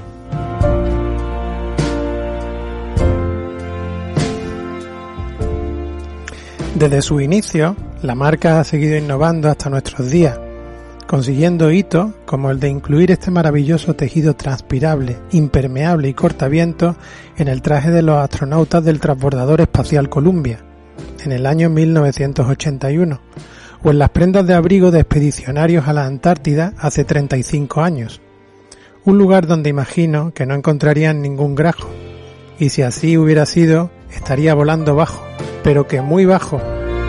Desde su inicio, la marca ha seguido innovando hasta nuestros días, consiguiendo hitos como el de incluir este maravilloso tejido transpirable, impermeable y cortavientos en el traje de los astronautas del transbordador espacial Columbia, en el año mil novecientos ochenta y uno, o en las prendas de abrigo de expedicionarios a la Antártida hace treinta y cinco años, un lugar donde imagino que no encontrarían ningún grajo, y si así hubiera sido, estaría volando bajo, pero que muy bajo.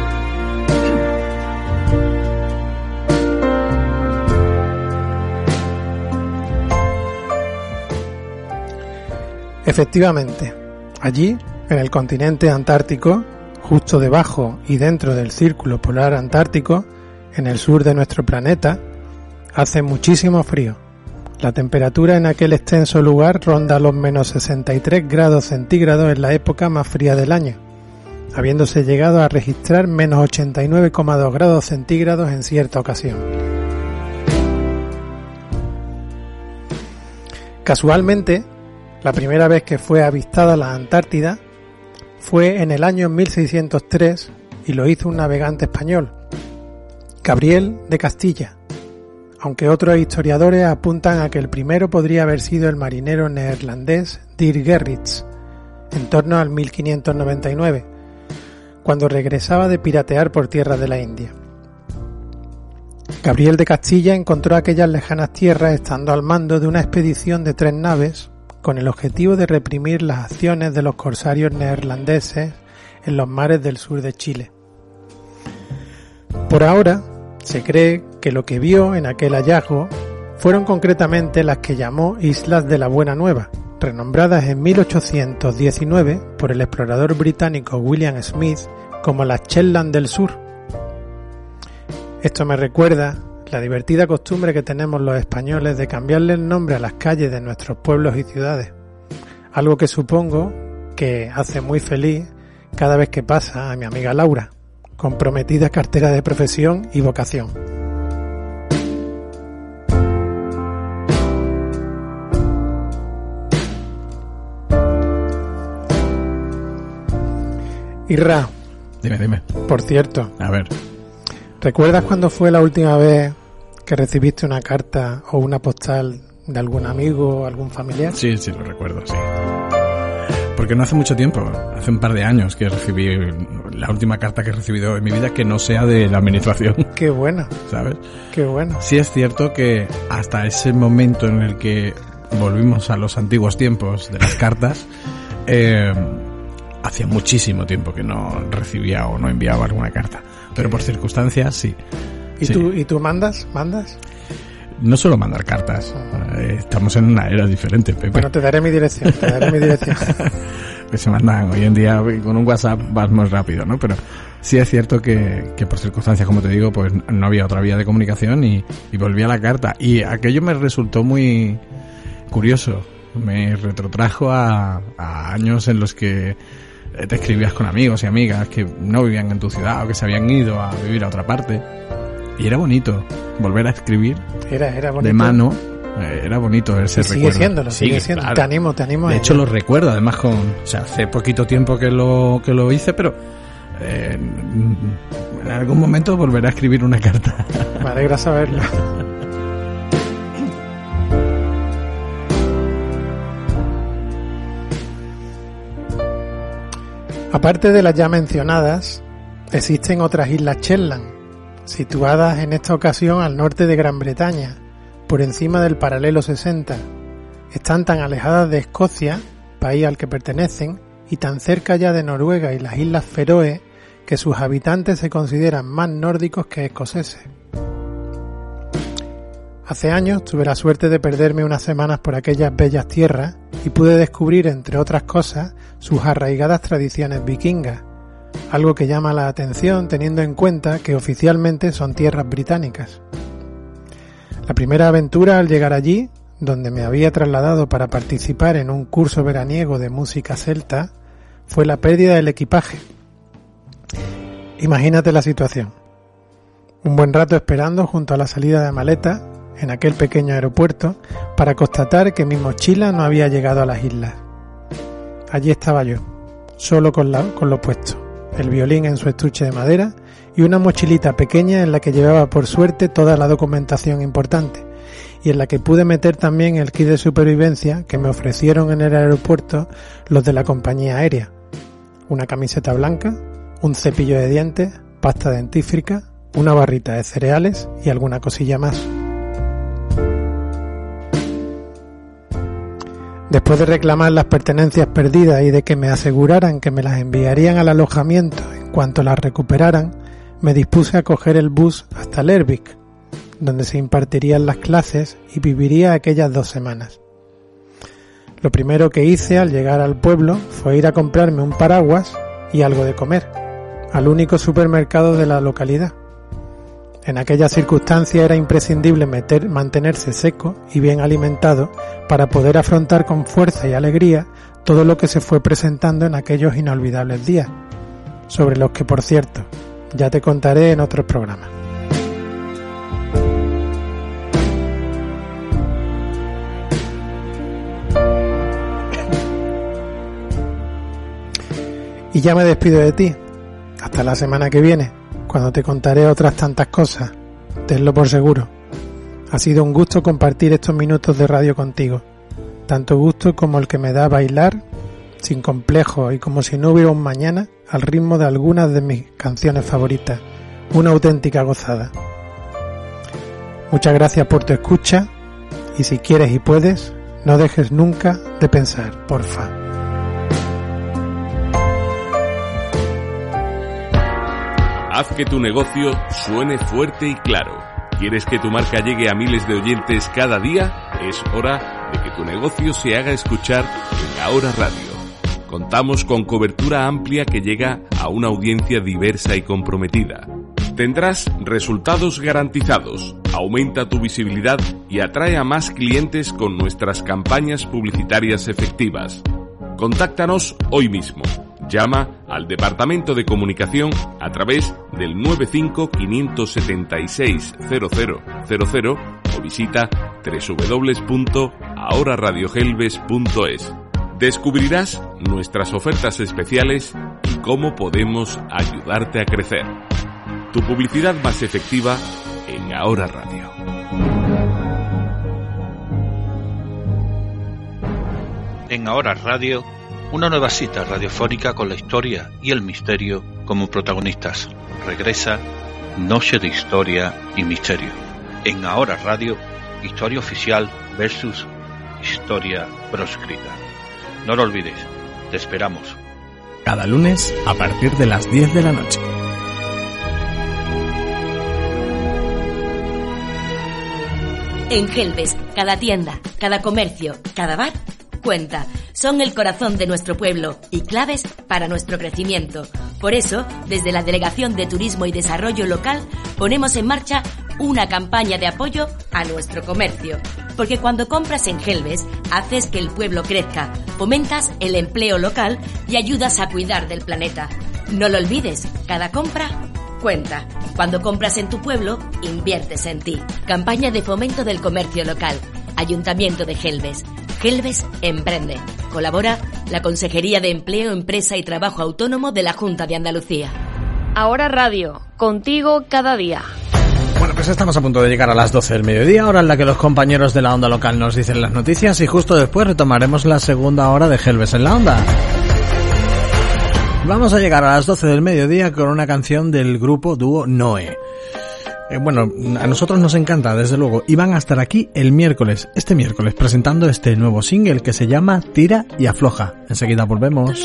Efectivamente, allí, en el continente antártico, justo debajo y dentro del círculo polar antártico, en el sur de nuestro planeta, hace muchísimo frío. La temperatura en aquel extenso lugar ronda los menos sesenta y tres grados centígrados en la época más fría del año, habiéndose llegado a registrar menos ochenta y nueve coma dos grados centígrados en cierta ocasión. Casualmente, la primera vez que fue avistada la Antártida fue en el año mil seiscientos tres y lo hizo un navegante español, Gabriel de Castilla, aunque otros historiadores apuntan a que el primero podría haber sido el marinero neerlandés Dirk Gerrits, en torno al mil quinientos noventa y nueve, cuando regresaba de piratear por tierras de la India. Gabriel de Castilla encontró aquellas lejanas tierras estando al mando de una expedición de tres naves con el objetivo de reprimir las acciones de los corsarios neerlandeses en los mares del sur de Chile. Por ahora, se cree que lo que vio en aquel hallazgo fueron concretamente las que llamó Islas de la Buena Nueva, renombradas en mil ochocientos diecinueve por el explorador británico William Smith como las Shetland del Sur. Esto me recuerda la divertida costumbre que tenemos los españoles de cambiarle el nombre a las calles de nuestros pueblos y ciudades, algo que supongo que hace muy feliz cada vez que pasa a mi amiga Laura, con prometida cartera de profesión y vocación. Irra, Dime, dime. por cierto, A ver. ¿recuerdas cuándo fue la última vez que recibiste una carta o una postal de algún amigo o algún familiar? Sí, sí, lo recuerdo, sí. Porque no hace mucho tiempo, hace un par de años que recibí la última carta que he recibido en mi vida que no sea de la administración. Qué bueno, ¿Sabes? qué bueno. Sí es cierto que hasta ese momento en el que volvimos a los antiguos tiempos de las cartas, eh, hacía muchísimo tiempo que no recibía o no enviaba alguna carta. Pero por circunstancias, sí. ¿Y Sí. tú y tú mandas? ¿Mandas? No solo mandar cartas. Eh, estamos en una era diferente, Pepe. Bueno, te daré mi dirección, te daré mi dirección. Que se mandan hoy en día con un WhatsApp vas más rápido, ¿no? Pero sí es cierto que, que por circunstancias, como te digo, pues no había otra vía de comunicación y, y volví a la carta. Y aquello me resultó muy curioso. Me retrotrajo a, a años en los que te escribías con amigos y amigas que no vivían en tu ciudad o que se habían ido a vivir a otra parte. Y era bonito volver a escribir Era, era bonito. de mano. Eh, era bonito ese Y sigue recuerdo. siéndolo, sigue siendo. claro. Te animo, te animo. De a hecho ello. lo recuerdo, además con, o sea, hace poquito tiempo que lo que lo hice, pero eh, en algún momento volveré a escribir una carta. Me alegra saberlo. Aparte de las ya mencionadas, existen otras islas Shetland, situadas en esta ocasión al norte de Gran Bretaña, por encima del paralelo sesenta. Están tan alejadas de Escocia, país al que pertenecen, y tan cerca ya de Noruega y las Islas Feroe, que sus habitantes se consideran más nórdicos que escoceses. Hace años tuve la suerte de perderme unas semanas por aquellas bellas tierras y pude descubrir, entre otras cosas, sus arraigadas tradiciones vikingas, algo que llama la atención teniendo en cuenta que oficialmente son tierras británicas. La primera aventura al llegar allí, donde me había trasladado para participar en un curso veraniego de música celta, fue la pérdida del equipaje. Imagínate la situación. Un buen rato esperando junto a la salida de maleta, en aquel pequeño aeropuerto, para constatar que mi mochila no había llegado a las islas. Allí estaba yo, solo con, la, con lo puesto, el violín en su estuche de madera y una mochilita pequeña en la que llevaba por suerte toda la documentación importante y en la que pude meter también el kit de supervivencia que me ofrecieron en el aeropuerto los de la compañía aérea. Una camiseta blanca, un cepillo de dientes, pasta dentífrica, una barrita de cereales y alguna cosilla más. Después de reclamar las pertenencias perdidas y de que me aseguraran que me las enviarían al alojamiento en cuanto las recuperaran, me dispuse a coger el bus hasta Lerwick, donde se impartirían las clases y viviría aquellas dos semanas. Lo primero que hice al llegar al pueblo fue ir a comprarme un paraguas y algo de comer, al único supermercado de la localidad. En aquella circunstancia era imprescindible meter, mantenerse seco y bien alimentado para poder afrontar con fuerza y alegría todo lo que se fue presentando en aquellos inolvidables días, sobre los que, por cierto, ya te contaré en otros programas. Y ya me despido de ti. Hasta la semana que viene, cuando te contaré otras tantas cosas. Tenlo por seguro. Ha sido un gusto compartir estos minutos de radio contigo. Tanto gusto como el que me da bailar, sin complejos y como si no hubiera un mañana, al ritmo de algunas de mis canciones favoritas. Una auténtica gozada. Muchas gracias por tu escucha y si quieres y puedes, no dejes nunca de pensar, porfa. Haz que tu negocio suene fuerte y claro. ¿Quieres que tu marca llegue a miles de oyentes cada día? Es hora de que tu negocio se haga escuchar en Ahora Radio. Contamos con cobertura amplia que llega a una audiencia diversa y comprometida. Tendrás resultados garantizados, aumenta tu visibilidad y atrae a más clientes con nuestras campañas publicitarias efectivas. Contáctanos hoy mismo. Llama al Departamento de Comunicación a través del nueve cinco cinco siete seis cero cero cero cero o visita doble u doble u doble u punto ahora radio gelbes punto es. Descubrirás nuestras ofertas especiales y cómo podemos ayudarte a crecer. Tu publicidad más efectiva en Ahora Radio. En Ahora Radio, una nueva cita radiofónica con la historia y el misterio como protagonistas. Regresa Noche de Historia y Misterio. En Ahora Radio, historia oficial versus historia proscrita. No lo olvides, te esperamos. Cada lunes a partir de las diez de la noche. En Gelbes, cada tienda, cada comercio, cada bar cuenta. Son el corazón de nuestro pueblo y claves para nuestro crecimiento. Por eso, desde la Delegación de Turismo y Desarrollo Local, ponemos en marcha una campaña de apoyo a nuestro comercio. Porque cuando compras en Gelbes, haces que el pueblo crezca, fomentas el empleo local y ayudas a cuidar del planeta. No lo olvides, cada compra cuenta. Cuando compras en tu pueblo, inviertes en ti. Campaña de fomento del comercio local. Ayuntamiento de Gelbes. Gelbes Emprende. Colabora la Consejería de Empleo, Empresa y Trabajo Autónomo de la Junta de Andalucía. Ahora Radio, contigo cada día. Bueno, pues estamos a punto de llegar a las doce del mediodía, hora en la que los compañeros de la onda local nos dicen las noticias y justo después retomaremos la segunda hora de Gelbes en la onda. Vamos a llegar a las doce del mediodía con una canción del grupo dúo Noé. Eh, bueno, a nosotros nos encanta, desde luego, y van a estar aquí el miércoles, este miércoles, presentando este nuevo single que se llama Tira y Afloja. Enseguida volvemos.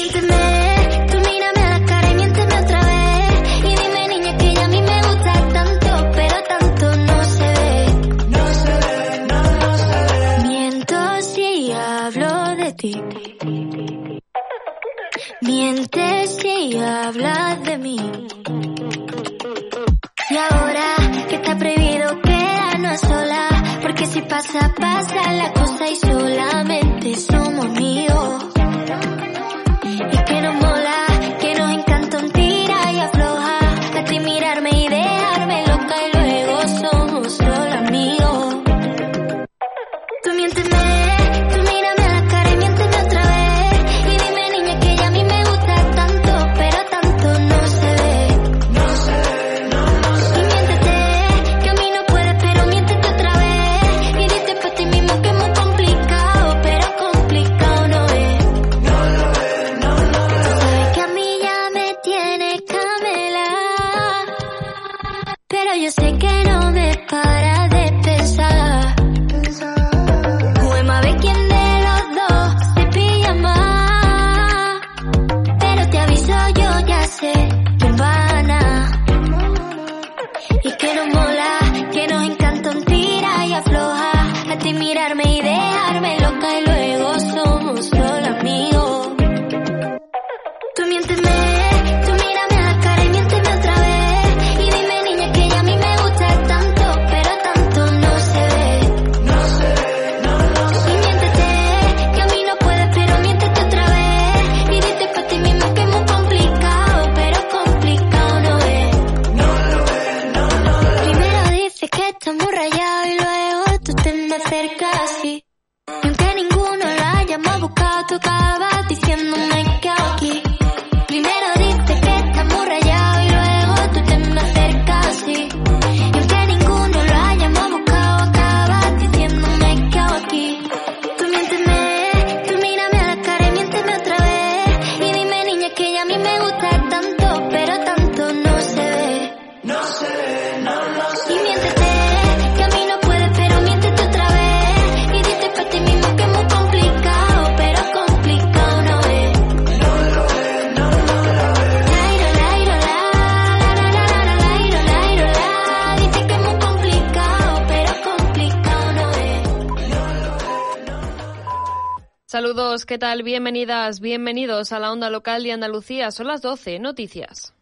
Mientes y hablas de mí. Y ahora que está prohibido quedarnos sola, porque si pasa, pasa la cosa y solamente somos amigos. Y que nos mola, que nos encanta un tira y afloja, darte y mirarme y dejarme loca y luego somos solo amigos. Tú miénteme. Complicado, pero complicado. Saludos, ¿qué tal? Bienvenidas, bienvenidos a la Onda Local de Andalucía. Son las doce, noticias.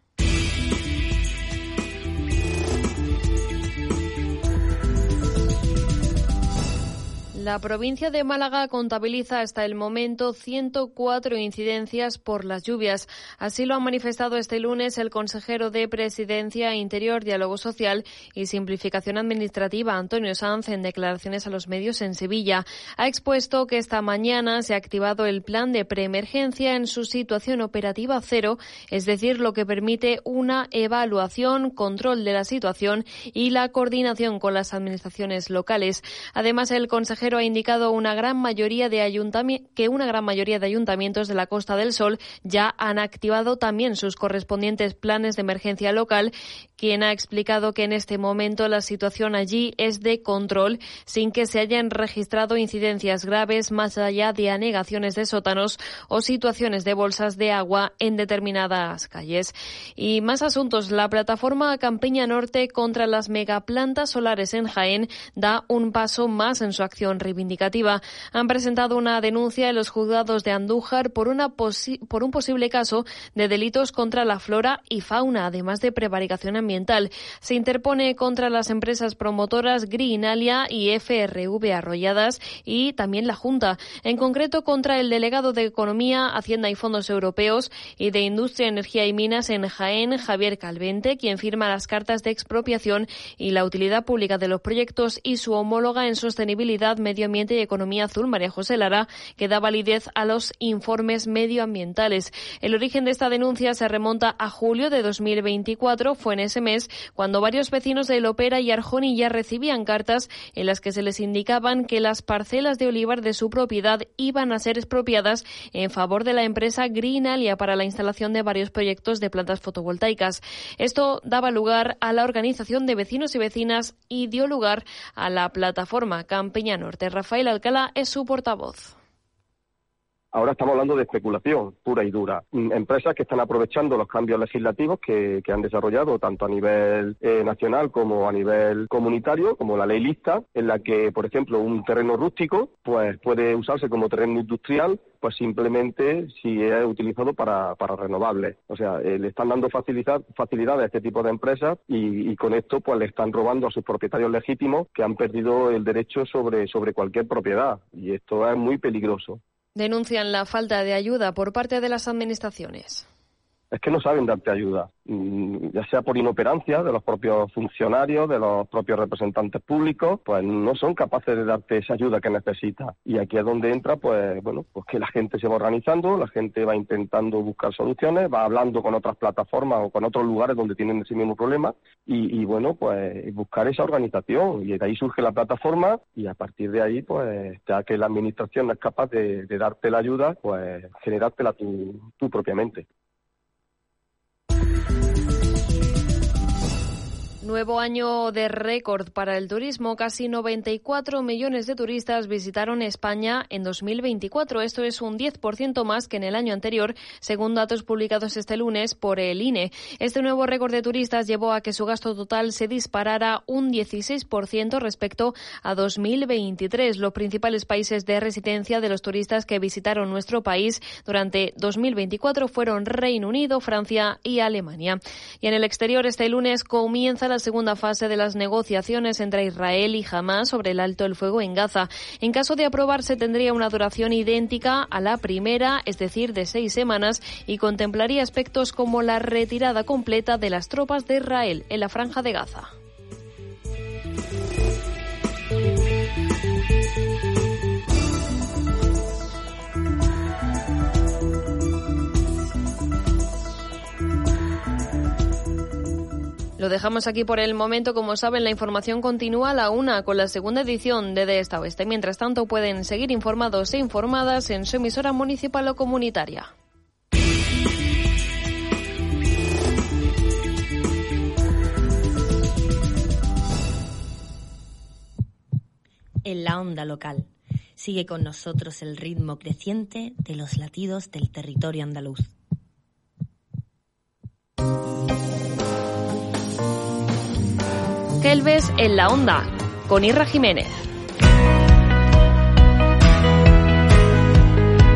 La provincia de Málaga contabiliza hasta el momento ciento cuatro incidencias por las lluvias. Así lo ha manifestado este lunes el consejero de Presidencia, Interior, Diálogo Social y Simplificación Administrativa, Antonio Sanz, en declaraciones a los medios en Sevilla. Ha expuesto que esta mañana se ha activado el plan de preemergencia en su situación operativa cero, es decir, lo que permite una evaluación, control de la situación y la coordinación con las administraciones locales. Además, el consejero ha indicado una gran mayoría de ayuntami- que una gran mayoría de ayuntamientos de la Costa del Sol ya han activado también sus correspondientes planes de emergencia local, quien ha explicado que en este momento la situación allí es de control, sin que se hayan registrado incidencias graves más allá de anegaciones de sótanos o situaciones de bolsas de agua en determinadas calles. Y más asuntos. La plataforma Campiña Norte contra las megaplantas solares en Jaén da un paso más en su acción reivindicativa. Han presentado una denuncia en los juzgados de Andújar por, una posi- por un posible caso de delitos contra la flora y fauna, además de prevaricación ambiental. Se interpone contra las empresas promotoras Greenalia y F R V Arrolladas y también la Junta, en concreto contra el delegado de Economía, Hacienda y Fondos Europeos y de Industria, Energía y Minas en Jaén, Javier Calvente, quien firma las cartas de expropiación y la utilidad pública de los proyectos, y su homóloga en sostenibilidad, Medio Ambiente y Economía Azul, María José Lara, que da validez a los informes medioambientales. El origen de esta denuncia se remonta a julio de dos mil veinticuatro. Fue en ese mes cuando varios vecinos de Lopera y Arjonilla recibían cartas en las que se les indicaban que las parcelas de olivar de su propiedad iban a ser expropiadas en favor de la empresa Greenalia para la instalación de varios proyectos de plantas fotovoltaicas. Esto daba lugar a la organización de vecinos y vecinas y dio lugar a la plataforma Campiña Norte. Rafael Alcalá es su portavoz. Ahora estamos hablando de especulación pura y dura. Empresas que están aprovechando los cambios legislativos que, que han desarrollado tanto a nivel eh, nacional como a nivel comunitario, como la ley lista, en la que, por ejemplo, un terreno rústico pues puede usarse como terreno industrial, pues simplemente si es utilizado para, para renovables. O sea, eh, le están dando facilidad, facilidad a este tipo de empresas y, y con esto pues le están robando a sus propietarios legítimos que han perdido el derecho sobre, sobre cualquier propiedad. Y esto es muy peligroso. Denuncian la falta de ayuda por parte de las administraciones. Es que no saben darte ayuda, ya sea por inoperancia de los propios funcionarios, de los propios representantes públicos, pues no son capaces de darte esa ayuda que necesitas. Y aquí es donde entra, pues bueno, pues que la gente se va organizando, la gente va intentando buscar soluciones, va hablando con otras plataformas o con otros lugares donde tienen ese mismo problema y, y bueno, pues buscar esa organización. Y de ahí surge la plataforma y a partir de ahí, pues ya que la administración no es capaz de, de darte la ayuda, pues generártela tú, tú propiamente. Nuevo año de récord para el turismo. Casi noventa y cuatro millones de turistas visitaron España en dos mil veinticuatro. Esto es un diez por ciento más que en el año anterior, según datos publicados este lunes por el I N E. Este nuevo récord de turistas llevó a que su gasto total se disparara un dieciséis por ciento respecto a dos mil veintitrés. Los principales países de residencia de los turistas que visitaron nuestro país durante dos mil veinticuatro fueron Reino Unido, Francia y Alemania. Y en el exterior, este lunes comienza la segunda fase de las negociaciones entre Israel y Hamás sobre el alto el fuego en Gaza. En caso de aprobarse, tendría una duración idéntica a la primera, es decir, de seis semanas, y contemplaría aspectos como la retirada completa de las tropas de Israel en la franja de Gaza. Lo dejamos aquí por el momento. Como saben, la información continúa a la una con la segunda edición de De Este a Oeste. Mientras tanto, pueden seguir informados e informadas en su emisora municipal o comunitaria. En la onda local. Sigue con nosotros el ritmo creciente de los latidos del territorio andaluz. Gelbes en la onda, con Irra Jiménez.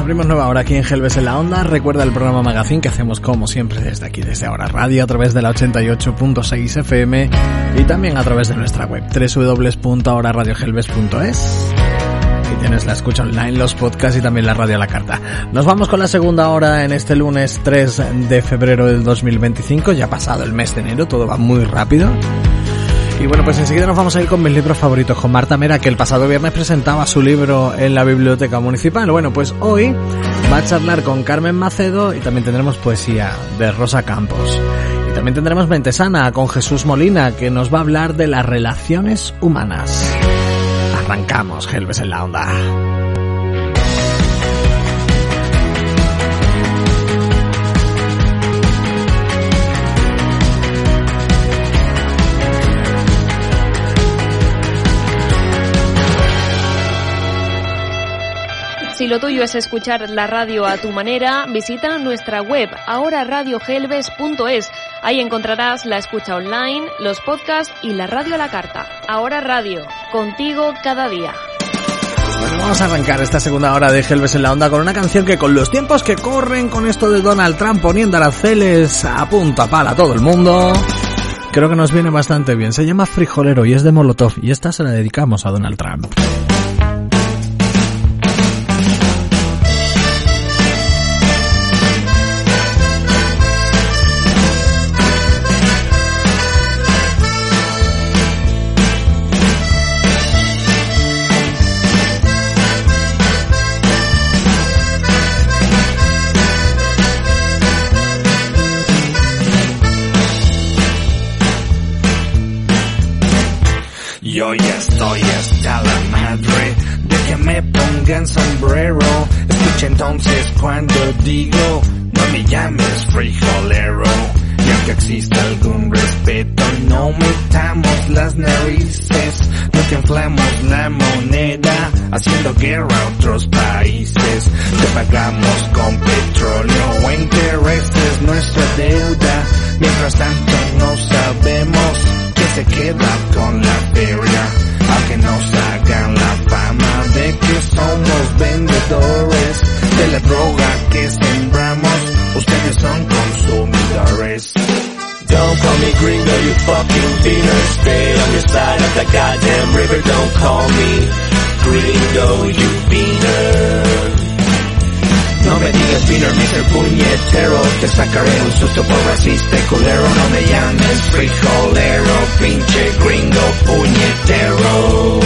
Abrimos nueva hora aquí en Gelbes en la Onda. Recuerda el programa Magazine que hacemos como siempre desde aquí, desde Ahora Radio, a través de la ochenta y ocho punto seis F M y también a través de nuestra web doble u doble u doble u punto ahora radio gelbes punto es. Aquí tienes la escucha online, los podcasts y también la radio a la carta. Nos vamos con la segunda hora en este lunes tres de febrero del dos mil veinticinco. Ya ha pasado el mes de enero, todo va muy rápido. Y bueno, pues enseguida nos vamos a ir con mis libros favoritos, con Marta Mera, que el pasado viernes presentaba su libro en la Biblioteca Municipal. Bueno, pues hoy va a charlar con Carmen Macedo y también tendremos poesía de Rosa Campos. Y también tendremos Mente Sana con Jesús Molina, que nos va a hablar de las relaciones humanas. Arrancamos, Gelbes en la Onda. Si lo tuyo es escuchar la radio a tu manera, visita nuestra web ahora radio gelbes punto es. Ahí encontrarás la escucha online, los podcasts y la radio a la carta. Ahora Radio, contigo cada día. Bueno, vamos a arrancar esta segunda hora de Gelbes en la Onda con una canción que, con los tiempos que corren, con esto de Donald Trump poniendo aranceles a punta pala a todo el mundo, creo que nos viene bastante bien. Se llama Frijolero y es de Molotov, y esta se la dedicamos a Donald Trump. Yo ya estoy hasta la madre de que me pongan sombrero. Escucha entonces cuando digo, no me llames frijolero. Y aunque exista algún respeto, no metamos las narices. No te inflamos la moneda haciendo guerra a otros países. Te pagamos con petróleo o intereses nuestra deuda. Mientras tanto no sabemos se queda con la feria, aunque nos hagan la fama de que somos vendedores de la droga que sembramos. Ustedes son consumidores. Don't call me gringo, you fucking beaner. Stay on your side of the goddamn river. Don't call me gringo, you beaner. No me digas beaner, mister Puñetero. Te sacaré un susto por racista y culero. No me llames frijolero, pinche gringo puñetero.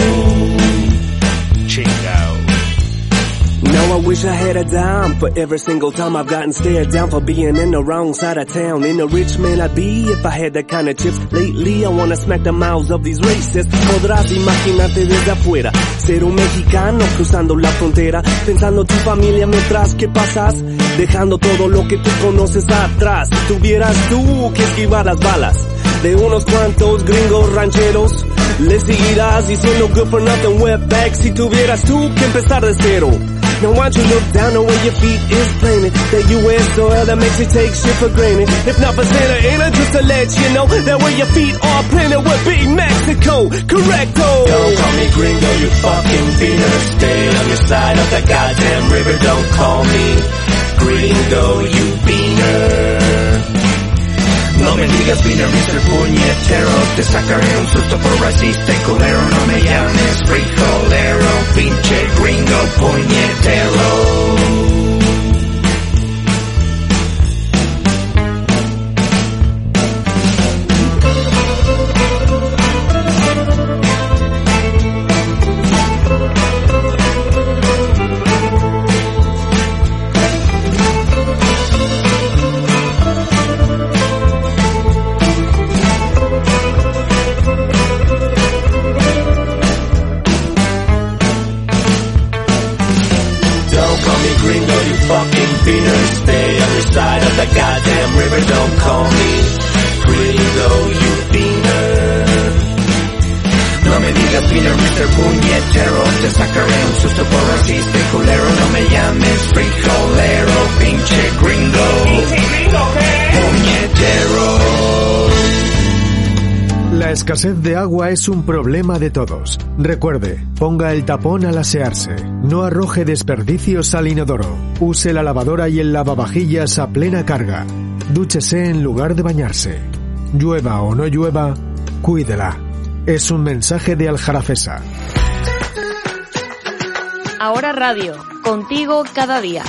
Chingao. Now I wish I had a dime for every single time I've gotten stared down for being in the wrong side of town. In a rich man I'd be if I had that kind of chips. Lately I wanna smack the mouths of these racists. Podrás imaginarte desde afuera ser un mexicano cruzando la frontera, pensando tu familia mientras que pasas, dejando todo lo que tú conoces atrás. Si tuvieras tú que esquivar las balas de unos cuantos gringos rancheros, le seguirás diciendo good for nothing wetback. Si tuvieras tú que empezar de cero, now why don't you look down on where your feet is planted? That U S soil that makes you take shit for granted. If not for Santa Ana, just to let you know that where your feet are planted would be Mexico. Correcto. Don't call me gringo, you fucking beaner. Stay on your side of the goddamn river. Don't call me gringo, you beaner. No me digas beaner, mister Puñetero. Te sacaré un susto por racista y culero. No me llames frijolero, pinche gringo puñetero. The goddamn river, don't call me gringo, you beaner. No me digas beaner, mister Puñetero. Te sacaré un susto por racista y culero. No me llames frijolero, pinche gringo. ¿Pinche gringo qué? Puñetero. La escasez de agua es un problema de todos. Recuerde, ponga el tapón al asearse. No arroje desperdicios al inodoro. Use la lavadora y el lavavajillas a plena carga. Dúchese en lugar de bañarse. Llueva o no llueva, cuídela. Es un mensaje de Aljarafesa. Ahora Radio, contigo cada día.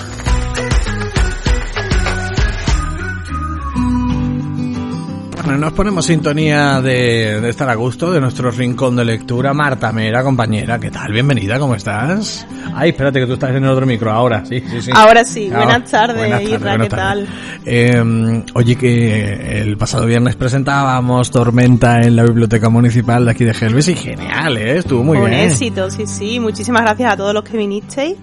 Bueno, nos ponemos sintonía de, de estar a gusto de nuestro rincón de lectura. Marta Mera, compañera, ¿qué tal? Bienvenida, ¿cómo estás? Ay, espérate que tú estás en el otro micro ahora, sí, sí, sí. Ahora sí, ahora, buenas tardes, buenas tardes Irra, buenas ¿qué tardes. tal? Eh, oye, que el pasado viernes presentábamos Tormenta en la Biblioteca Municipal de aquí de Gelbes y genial, ¿eh? Estuvo muy Un bien. Un éxito, sí, sí. Muchísimas gracias a todos los que vinisteis.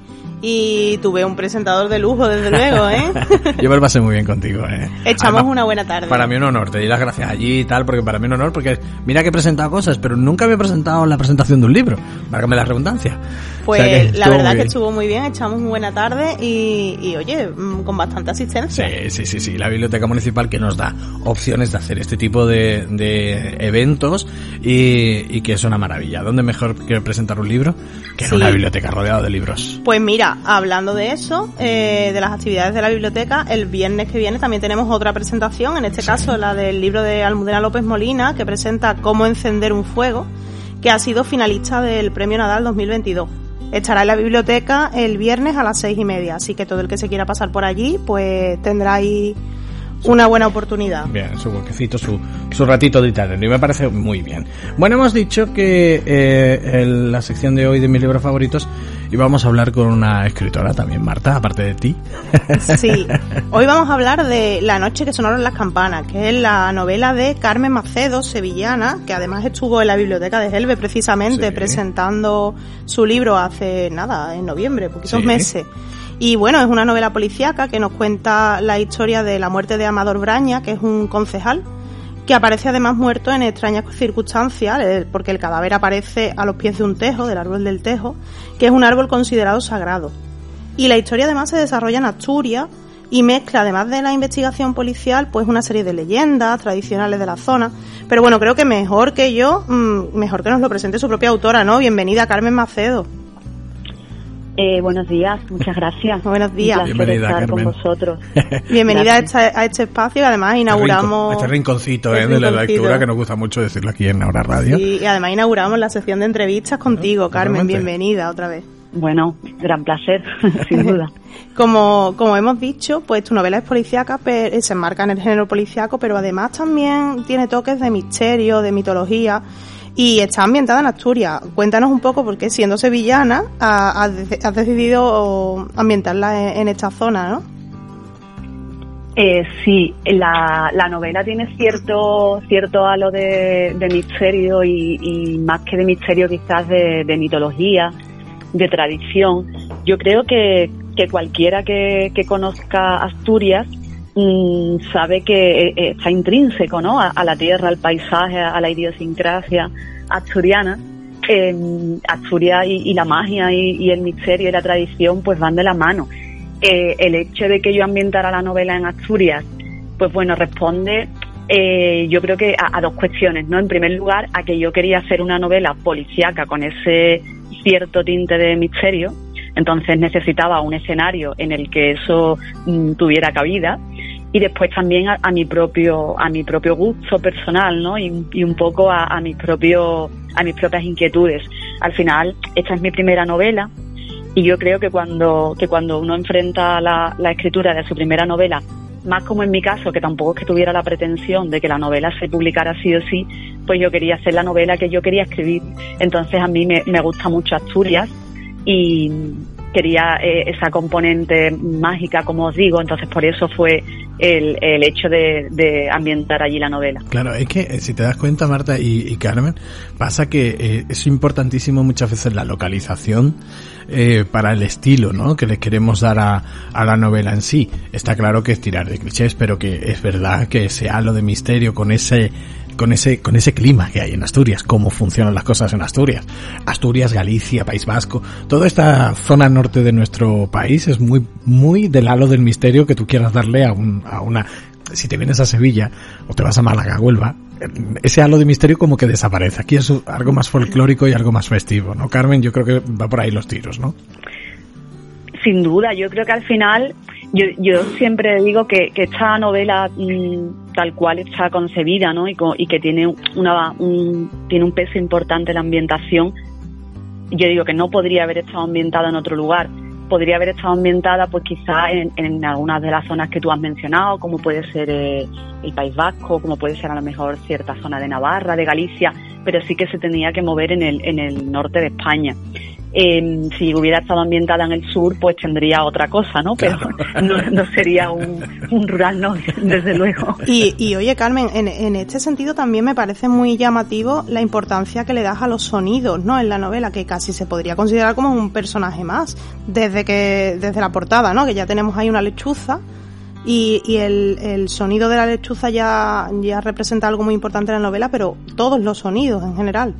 Y tuve un presentador de lujo, desde luego, ¿eh? Yo me lo pasé muy bien contigo, ¿eh? Echamos Además, una buena tarde. Para mí un honor, te doy las gracias allí y tal, porque para mí un honor, porque mira que he presentado cosas, pero nunca había presentado la presentación de un libro, válgame la redundancia. Pues o sea la verdad que estuvo muy bien, echamos muy buena tarde y, y oye, con bastante asistencia. Sí, sí, sí, sí, la Biblioteca Municipal que nos da opciones de hacer este tipo de, de eventos y, y que es una maravilla. ¿Dónde mejor que presentar un libro que en Sí. una biblioteca rodeada de libros? Pues mira, hablando de eso, eh, de las actividades de la biblioteca, el viernes que viene también tenemos otra presentación, en este caso la del libro de Almudena López Molina, que presenta Cómo encender un fuego, que ha sido finalista del Premio Nadal dos mil veintidós. Estará en la biblioteca el viernes a las seis y media, así que todo el que se quiera pasar por allí, pues tendrá ahí una buena oportunidad. Bien, su huequecito, su, su ratito de italiano, y me parece muy bien. Bueno, hemos dicho que eh, en la sección de hoy de mis libros favoritos íbamos a hablar con una escritora también, Marta, aparte de ti. Sí, hoy vamos a hablar de La noche que sonaron las campanas, que es la novela de Carmen Macedo, sevillana, que además estuvo en la biblioteca de Gelbes precisamente Sí. presentando su libro hace nada, en noviembre, poquitos Sí. meses. Y bueno, es una novela policíaca que nos cuenta la historia de la muerte de Amador Braña, que es un concejal, que aparece además muerto en extrañas circunstancias, eh, porque el cadáver aparece a los pies de un tejo, del árbol del tejo, que es un árbol considerado sagrado. Y la historia además se desarrolla en Asturias y mezcla, además de la investigación policial, pues una serie de leyendas tradicionales de la zona. Pero bueno, creo que mejor que yo, mmm, mejor que nos lo presente su propia autora, ¿no? Bienvenida, Carmen Macedo. Eh, buenos días, muchas gracias. Buenos días. Un placer Bienvenida, estar Carmen. con vosotros. Bienvenida a Gracias. este, a este espacio, que además inauguramos... Este rinconcito este eh, de la rinconcito. lectura, que nos gusta mucho decirlo aquí en Ahora Radio. Sí, y además inauguramos la sección de entrevistas contigo, Carmen. totalmente. Bienvenida otra vez. Bueno, gran placer, sin duda. Como, como hemos dicho, pues tu novela es policíaca, pero, se enmarca en el género policíaco, pero además también tiene toques de misterio, de mitología, y está ambientada en Asturias. Cuéntanos un poco, porque siendo sevillana, ha- has, de- has decidido ambientarla en, en esta zona, ¿no? Eh, sí, la, la novela tiene cierto cierto halo de, de misterio y, y más que de misterio quizás de, de mitología, de tradición. Yo creo que, que cualquiera que, que conozca Asturias mmm, sabe que eh, está intrínseco, ¿no? A, a la tierra, al paisaje, a la idiosincrasia asturiana. Eh, Asturias y, y la magia y, y el misterio y la tradición pues van de la mano. Eh, el hecho de que yo ambientara la novela en Asturias, pues bueno, responde eh, yo creo que a, a dos cuestiones, ¿no? En primer lugar, a que yo quería hacer una novela policíaca con ese cierto tinte de misterio, entonces necesitaba un escenario en el que eso mm, tuviera cabida, y después también a, a mi propio a mi propio gusto personal, ¿no? Y, y un poco a, a mis propios a mis propias inquietudes. Al final, esta es mi primera novela. Y yo creo que cuando que cuando uno enfrenta la, la escritura de su primera novela, más como en mi caso, que tampoco es que tuviera la pretensión de que la novela se publicara sí o sí, pues yo quería hacer la novela que yo quería escribir. Entonces a mí me, me gusta mucho Asturias y quería eh, esa componente mágica, como os digo, entonces por eso fue el, el hecho de, de ambientar allí la novela. Claro, es que eh, si te das cuenta, Marta y, y Carmen, pasa que eh, es importantísimo muchas veces la localización eh, para el estilo, ¿no?, que le queremos dar a, a la novela en sí. Está claro que es tirar de clichés, pero que es verdad que ese halo de misterio con ese con ese con ese clima que hay en Asturias, cómo funcionan las cosas en Asturias. Asturias, Galicia, País Vasco, toda esta zona norte de nuestro país es muy muy del halo del misterio que tú quieras darle a un a una. Si te vienes a Sevilla o te vas a Málaga, Huelva, ese halo de misterio como que desaparece. Aquí es algo más folclórico y algo más festivo, ¿no, Carmen? Yo creo que va por ahí los tiros, ¿no? Sin duda, yo creo que al final, yo, yo siempre digo que, que esta novela mmm, tal cual está concebida, ¿no? Y, co, y que tiene una un, tiene un peso importante la ambientación. Yo digo que no podría haber estado ambientada en otro lugar. Podría haber estado ambientada, pues quizás en, en algunas de las zonas que tú has mencionado, como puede ser eh, el País Vasco, como puede ser a lo mejor cierta zona de Navarra, de Galicia, pero sí que se tenía que mover en el, en el norte de España. Eh, si hubiera estado ambientada en el sur, pues tendría otra cosa, ¿no? Pero no, no sería un, un rural, no, desde luego. Y, y oye, Carmen, en, en este sentido también me parece muy llamativo la importancia que le das a los sonidos, ¿no? En la novela, que casi se podría considerar como un personaje más, desde que desde la portada, ¿no? Que ya tenemos ahí una lechuza y, y el, el sonido de la lechuza ya, ya representa algo muy importante en la novela, pero todos los sonidos en general.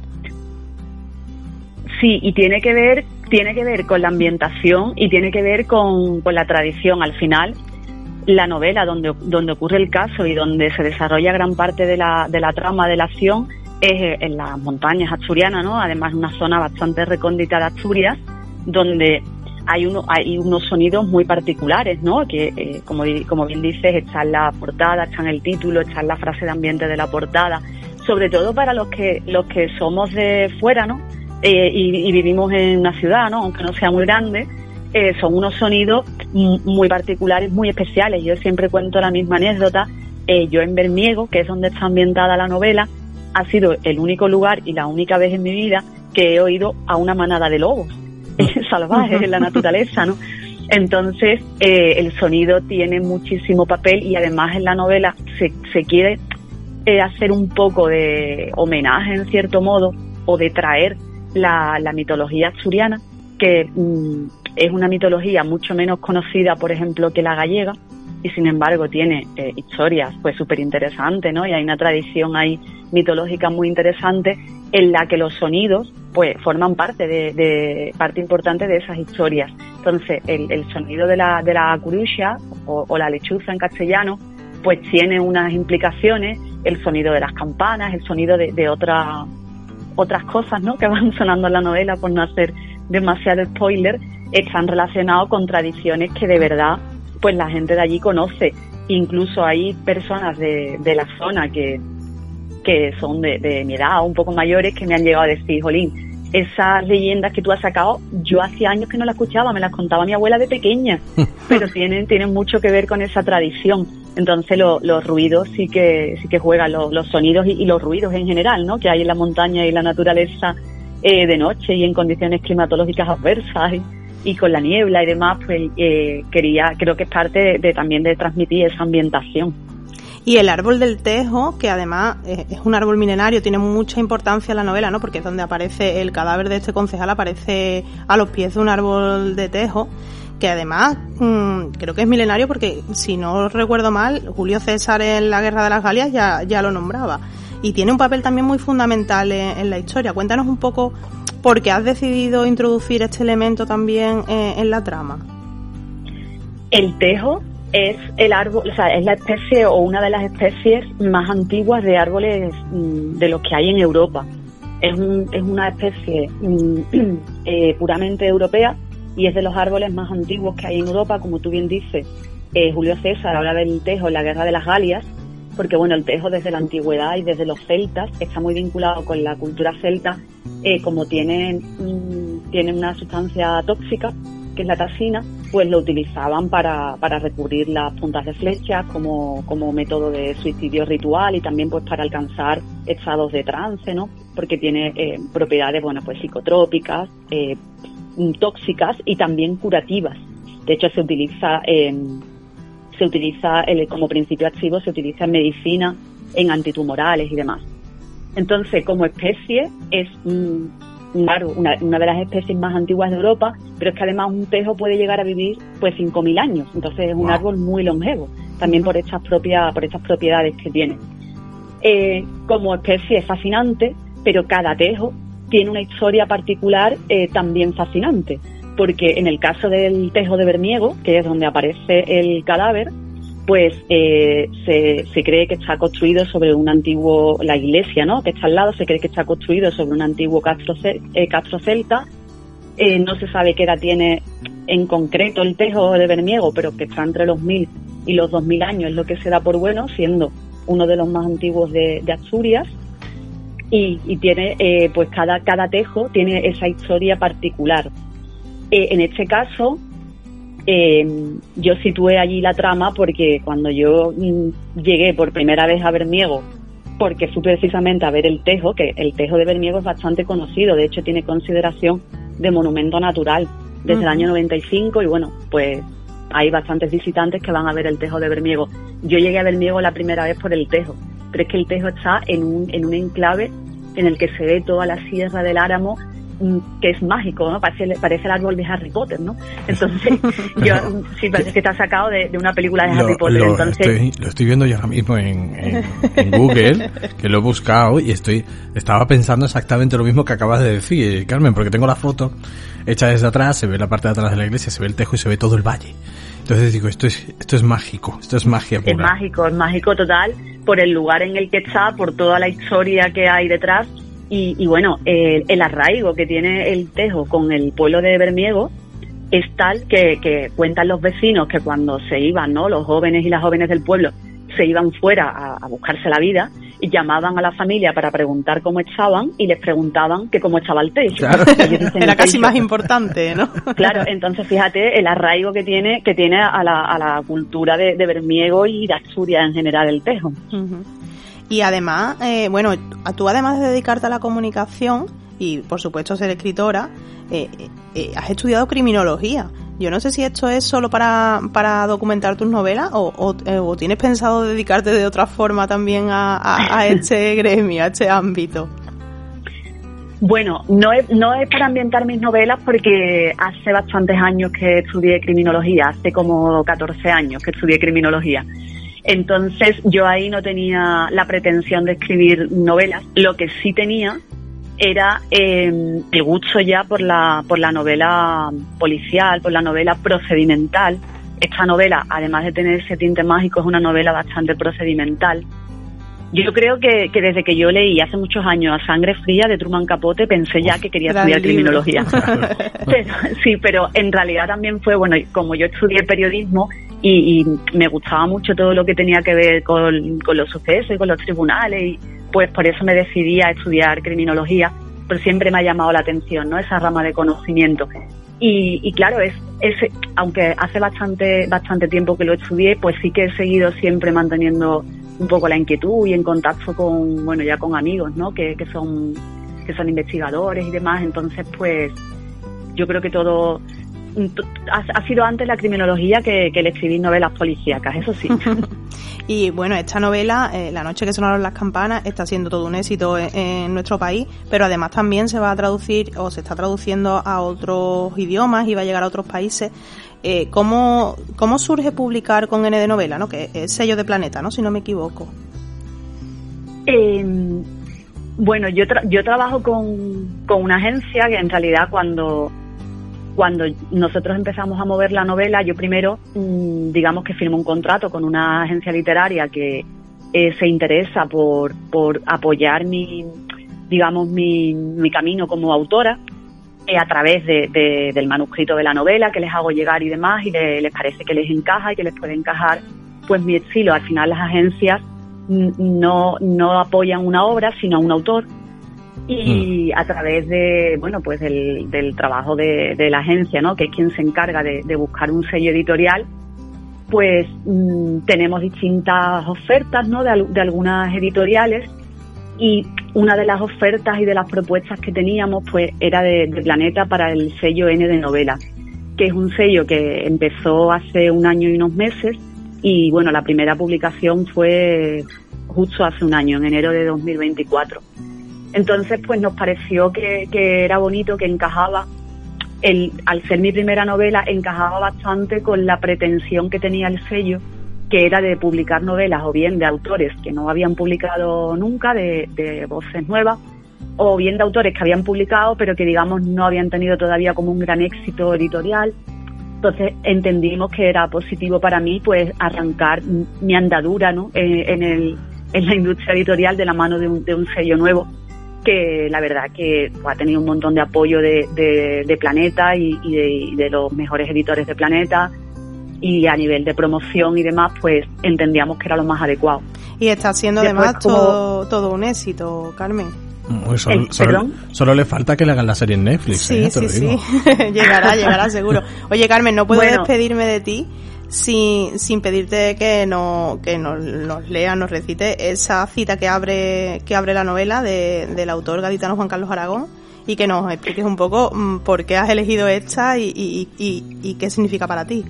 Sí, y tiene que ver, tiene que ver con la ambientación y tiene que ver con, con la tradición. Al final, la novela donde, donde ocurre el caso y donde se desarrolla gran parte de la, de la trama de la acción es en las montañas asturianas, ¿no? Además, una zona bastante recóndita de Asturias, donde hay uno, hay unos sonidos muy particulares, ¿no? Que, eh, como, como bien dices, está en la portada, está en el título, está en la frase de ambiente de la portada. Sobre todo para los que, los que somos de fuera, ¿no? Eh, y, y vivimos en una ciudad, ¿no? Aunque no sea muy grande, eh, son unos sonidos m- muy particulares, muy especiales. Yo siempre cuento la misma anécdota. Eh, yo en Bermiego, que es donde está ambientada la novela, ha sido el único lugar y la única vez en mi vida que he oído a una manada de lobos salvajes en la naturaleza, ¿no? Entonces, eh, el sonido tiene muchísimo papel y además en la novela se, se quiere eh, hacer un poco de homenaje, en cierto modo, o de traer La, la mitología asturiana, que mmm, es una mitología mucho menos conocida, por ejemplo, que la gallega, y sin embargo tiene eh, historias pues súper interesantes, ¿no? Y hay una tradición ahí mitológica muy interesante en la que los sonidos pues forman parte de, de parte importante de esas historias. Entonces el, el sonido de la de la curuxa o, o la lechuza en castellano pues tiene unas implicaciones, el sonido de las campanas, el sonido de, de otra otras cosas, ¿no? Que van sonando en la novela, por no hacer demasiado spoiler, están relacionados con tradiciones que de verdad pues la gente de allí conoce. Incluso hay personas de, de la zona que, que son de, de mi edad o un poco mayores que me han llegado a decir, jolín, esas leyendas que tú has sacado, yo hacía años que no las escuchaba, me las contaba mi abuela de pequeña, pero tienen, tienen mucho que ver con esa tradición. Entonces lo, los ruidos sí que sí que juegan, los, los sonidos y, y los ruidos en general, ¿no? Que hay en la montaña y la naturaleza eh, de noche y en condiciones climatológicas adversas y, y con la niebla y demás, pues eh, quería, creo que es parte de, de también de transmitir esa ambientación. Y el árbol del tejo, que además es un árbol milenario, tiene mucha importancia en la novela, ¿no? Porque es donde aparece el cadáver de este concejal, aparece a los pies de un árbol de tejo, que además mmm, creo que es milenario porque, si no recuerdo mal, Julio César en la Guerra de las Galias ya, ya lo nombraba. Y tiene un papel también muy fundamental en, en la historia. Cuéntanos un poco por qué has decidido introducir este elemento también eh, en la trama. El tejo es el árbol, o sea, es la especie o una de las especies más antiguas de árboles mmm, de los que hay en Europa. Es, un, es una especie mmm, eh, puramente europea y es de los árboles más antiguos que hay en Europa. Como tú bien dices, eh, Julio César habla del tejo en la Guerra de las Galias, porque bueno, el tejo desde la antigüedad y desde los celtas está muy vinculado con la cultura celta, eh, como tiene, mmm, tiene una sustancia tóxica, que es la tasina, pues lo utilizaban para, para recubrir las puntas de flechas como, como método de suicidio ritual y también pues para alcanzar estados de trance, ¿no? Porque tiene eh, propiedades, bueno, pues psicotrópicas, eh, tóxicas y también curativas. De hecho, se utiliza eh, se utiliza el, como principio activo, se utiliza en medicina, en antitumorales y demás. Entonces, como especie es mm, claro, una, una de las especies más antiguas de Europa, pero es que además un tejo puede llegar a vivir pues cinco mil años, entonces es un wow. árbol muy longevo, también por estas propias por estas propiedades que tiene. Eh, como especie es fascinante, pero cada tejo tiene una historia particular eh, también fascinante, porque en el caso del tejo de Bermiego, que es donde aparece el cadáver, pues eh, se, se cree que está construido sobre un antiguo, la iglesia, ¿no?, que está al lado, se cree que está construido sobre un antiguo castro, eh, castro celta. Eh, no se sabe qué edad tiene en concreto el tejo de Bermiego, pero que está entre los mil y los dos mil años, es lo que se da por bueno, siendo uno de los más antiguos de, de Asturias. Y, y tiene, eh, pues cada, cada tejo tiene esa historia particular. Eh, en este caso, eh, yo situé allí la trama porque cuando yo mm, llegué por primera vez a Bermiego, porque fui precisamente a ver el tejo, que el tejo de Bermiego es bastante conocido, de hecho tiene consideración de monumento natural desde uh-huh. el año noventa y cinco, y bueno, pues hay bastantes visitantes que van a ver el tejo de Bermiego. Yo llegué a Bermiego la primera vez por el tejo, pero es que el tejo está en un, en un enclave en el que se ve toda la Sierra del Áramo, que es mágico, ¿no? Parece, parece el árbol de Harry Potter, ¿no? Entonces, yo sí, parece que está sacado de, de una película de Harry lo, Potter. Lo, Entonces, estoy, lo estoy viendo yo ahora mismo en, en, en Google, que lo he buscado y estoy estaba pensando exactamente lo mismo que acabas de decir, Carmen, porque tengo la foto hecha desde atrás, se ve la parte de atrás de la iglesia, se ve el tejo y se ve todo el valle. Entonces digo, esto es esto es mágico, esto es magia pura. Es mágico, es mágico total, por el lugar en el que está, por toda la historia que hay detrás. Y, y bueno, el, el arraigo que tiene el tejo con el pueblo de Bermiego es tal que, que cuentan los vecinos que cuando se iban, ¿no?, los jóvenes y las jóvenes del pueblo se iban fuera a, a buscarse la vida y llamaban a la familia para preguntar cómo estaban y les preguntaban que cómo estaba el techo. Claro. Era casi techo. Más importante, ¿no? Claro, entonces fíjate el arraigo que tiene que tiene a la, a la cultura de, de Bermiego y de Asturias en general el tejo. Uh-huh. Y además, eh, bueno, tú además de dedicarte a la comunicación y por supuesto ser escritora, eh, eh, has estudiado criminología. Yo no sé si esto es solo para, para documentar tus novelas o, o, eh, o tienes pensado dedicarte de otra forma también a, a, a este gremio, a este ámbito. Bueno, no es, no es para ambientar mis novelas porque hace bastantes años que estudié criminología, hace como catorce años que estudié criminología. Entonces yo ahí no tenía la pretensión de escribir novelas. Lo que sí tenía era eh, el gusto ya por la por la novela policial, por la novela procedimental. Esta novela, además de tener ese tinte mágico, es una novela bastante procedimental. Yo creo que, que desde que yo leí hace muchos años A Sangre Fría de Truman Capote pensé ya que quería estudiar criminología. Pero, sí, pero en realidad también fue, bueno, como yo estudié periodismo y, y me gustaba mucho todo lo que tenía que ver con, con los sucesos y con los tribunales, y pues por eso me decidí a estudiar criminología, pero siempre me ha llamado la atención, ¿no?, esa rama de conocimiento. Y, y claro, es, es aunque hace bastante bastante tiempo que lo estudié, pues sí que he seguido siempre manteniendo un poco la inquietud y en contacto con, bueno, ya con amigos, ¿no?, que, que son que son investigadores y demás. Entonces, pues yo creo que todo ha, ha sido antes la criminología que, que el escribir novelas policíacas, eso sí. Y bueno, esta novela, eh, La noche que sonaron las campanas, está siendo todo un éxito en, en nuestro país, pero además también se va a traducir o se está traduciendo a otros idiomas y va a llegar a otros países. Eh, ¿cómo, ¿Cómo surge publicar con N de Novela, ¿no?, que es sello de Planeta, ¿no?, si no me equivoco? Eh, bueno, yo tra- yo trabajo con, con una agencia que en realidad cuando cuando nosotros empezamos a mover la novela, yo primero, mmm, digamos que firmo un contrato con una agencia literaria que eh, se interesa por por apoyar mi, digamos, mi, mi camino como autora, a través de, de, del manuscrito de la novela que les hago llegar y demás, y le, les parece que les encaja y que les puede encajar pues mi estilo. Al final las agencias no, no apoyan una obra sino a un autor, y mm. a través de, bueno, pues del, del trabajo de, de la agencia, ¿no?, que es quien se encarga de, de buscar un sello editorial, pues mmm, tenemos distintas ofertas, ¿no?, de, de algunas editoriales, y una de las ofertas y de las propuestas que teníamos pues era de, de Planeta para el sello N de Novela, que es un sello que empezó hace un año y unos meses, y bueno, la primera publicación fue justo hace un año, en enero de dos mil veinticuatro. Entonces pues nos pareció que, que era bonito, que encajaba, el, al ser mi primera novela, encajaba bastante con la pretensión que tenía el sello, que era de publicar novelas o bien de autores que no habían publicado nunca, de, de voces nuevas, o bien de autores que habían publicado pero que digamos no habían tenido todavía como un gran éxito editorial. Entonces entendimos que era positivo para mí pues arrancar mi andadura, ¿no? en, en, el, en la industria editorial de la mano de un, de un sello nuevo, que la verdad que pues, ha tenido un montón de apoyo de, de, de Planeta y, y, de, y de los mejores editores de Planeta, y a nivel de promoción y demás pues entendíamos que era lo más adecuado. Y está siendo Después, además como... todo, todo un éxito, Carmen. Uy, solo, El- solo, ¿perdón? solo le falta que le hagan la serie en Netflix, Sí, ¿eh? Te sí, lo digo. sí. llegará, llegará seguro. Oye, Carmen, no puedo Bueno. despedirme de ti sin, sin pedirte que, no, que nos, nos leas, nos recite esa cita que abre, que abre la novela de, del autor gaditano Juan Carlos Aragón, y que nos expliques un poco mm, por qué has elegido esta y, y, y, y qué significa para ti.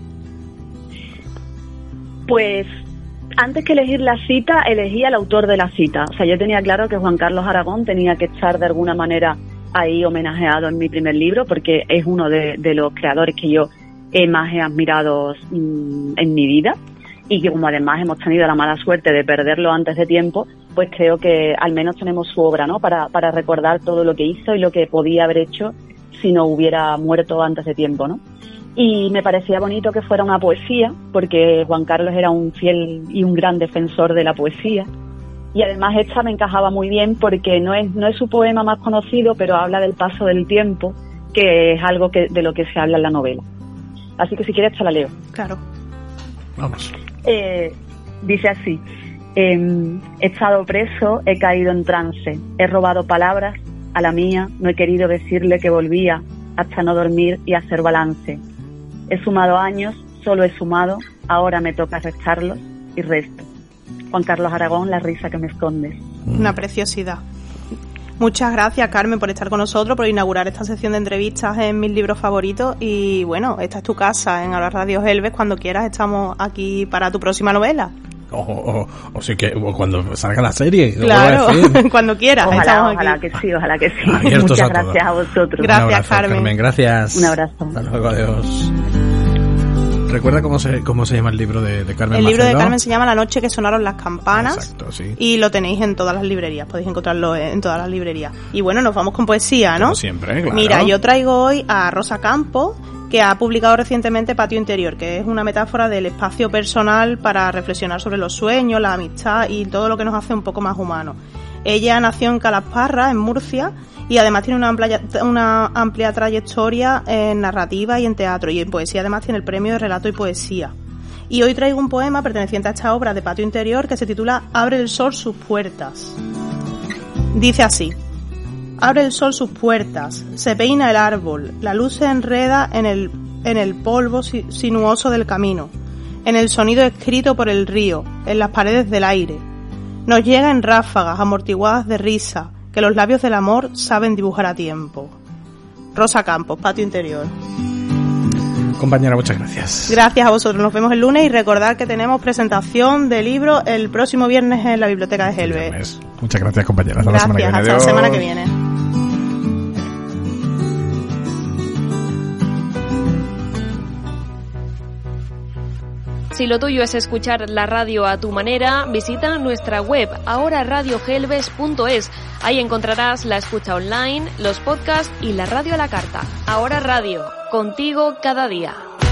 Pues antes que elegir la cita, elegí al autor de la cita. O sea, yo tenía claro que Juan Carlos Aragón tenía que estar de alguna manera ahí homenajeado en mi primer libro, porque es uno de, de los creadores que yo eh, más he admirado mm, en mi vida, y que como además hemos tenido la mala suerte de perderlo antes de tiempo, pues creo que al menos tenemos su obra, ¿no? Para, para recordar todo lo que hizo y lo que podía haber hecho si no hubiera muerto antes de tiempo, ¿no? Y me parecía bonito que fuera una poesía, porque Juan Carlos era un fiel y un gran defensor de la poesía. Y además esta me encajaba muy bien porque no es no es su poema más conocido, pero habla del paso del tiempo, que es algo que de lo que se habla en la novela. Así que si quieres te la leo. Claro. Vamos. Eh, dice así: eh, he estado preso, he caído en trance, he robado palabras a la mía, no he querido decirle que volvía hasta no dormir y hacer balance. He sumado años, solo he sumado, ahora me toca restarlos y resto. Juan Carlos Aragón, la risa que me escondes. Una preciosidad. Muchas gracias, Carmen, por estar con nosotros, por inaugurar esta sección de entrevistas en mis libros favoritos. Y bueno, esta es tu casa en Ahora Radio Helves. Cuando quieras estamos aquí para tu próxima novela. O, o, o sí que o cuando salga la serie. lo Claro, vuelvo a decir. cuando quieras. Ojalá, estamos ojalá aquí. que sí, ojalá que sí. Abiertos Muchas a todo. gracias a vosotros. Gracias, Un abrazo, Carmen. Gracias. Un abrazo. Hasta luego, adiós. ¿Recuerda cómo se, cómo se llama el libro de, de Carmen El libro de Macedo? Carmen se llama La noche que sonaron las campanas. Exacto, sí. Y lo tenéis en todas las librerías, podéis encontrarlo en todas las librerías. Y bueno, nos vamos con poesía, ¿no? Como siempre, claro. Mira, yo traigo hoy a Rosa Campos, que ha publicado recientemente Patio Interior, que es una metáfora del espacio personal para reflexionar sobre los sueños, la amistad y todo lo que nos hace un poco más humanos. Ella nació en Calasparra, en Murcia, y además tiene una amplia, una amplia trayectoria en narrativa y en teatro, y en poesía además tiene el premio de relato y poesía. Y hoy traigo un poema perteneciente a esta obra de Patio Interior que se titula Abre el sol sus puertas. Dice así: abre el sol sus puertas, se peina el árbol, la luz se enreda en el, en el polvo sinuoso del camino, en el sonido escrito por el río, en las paredes del aire. Nos llega en ráfagas amortiguadas de risa, que los labios del amor saben dibujar a tiempo. Rosa Campos, Patio Interior. Compañera, muchas gracias. Gracias a vosotros, nos vemos el lunes y recordad que tenemos presentación de libro el próximo viernes en la Biblioteca de Helves. Muchas gracias, compañera. Hasta la semana que Gracias, viene. hasta la semana Adiós. que viene. Si lo tuyo es escuchar la radio a tu manera, visita nuestra web ahora radio helves punto es. Ahí encontrarás la escucha online, los podcasts y la radio a la carta. Ahora Radio, contigo cada día.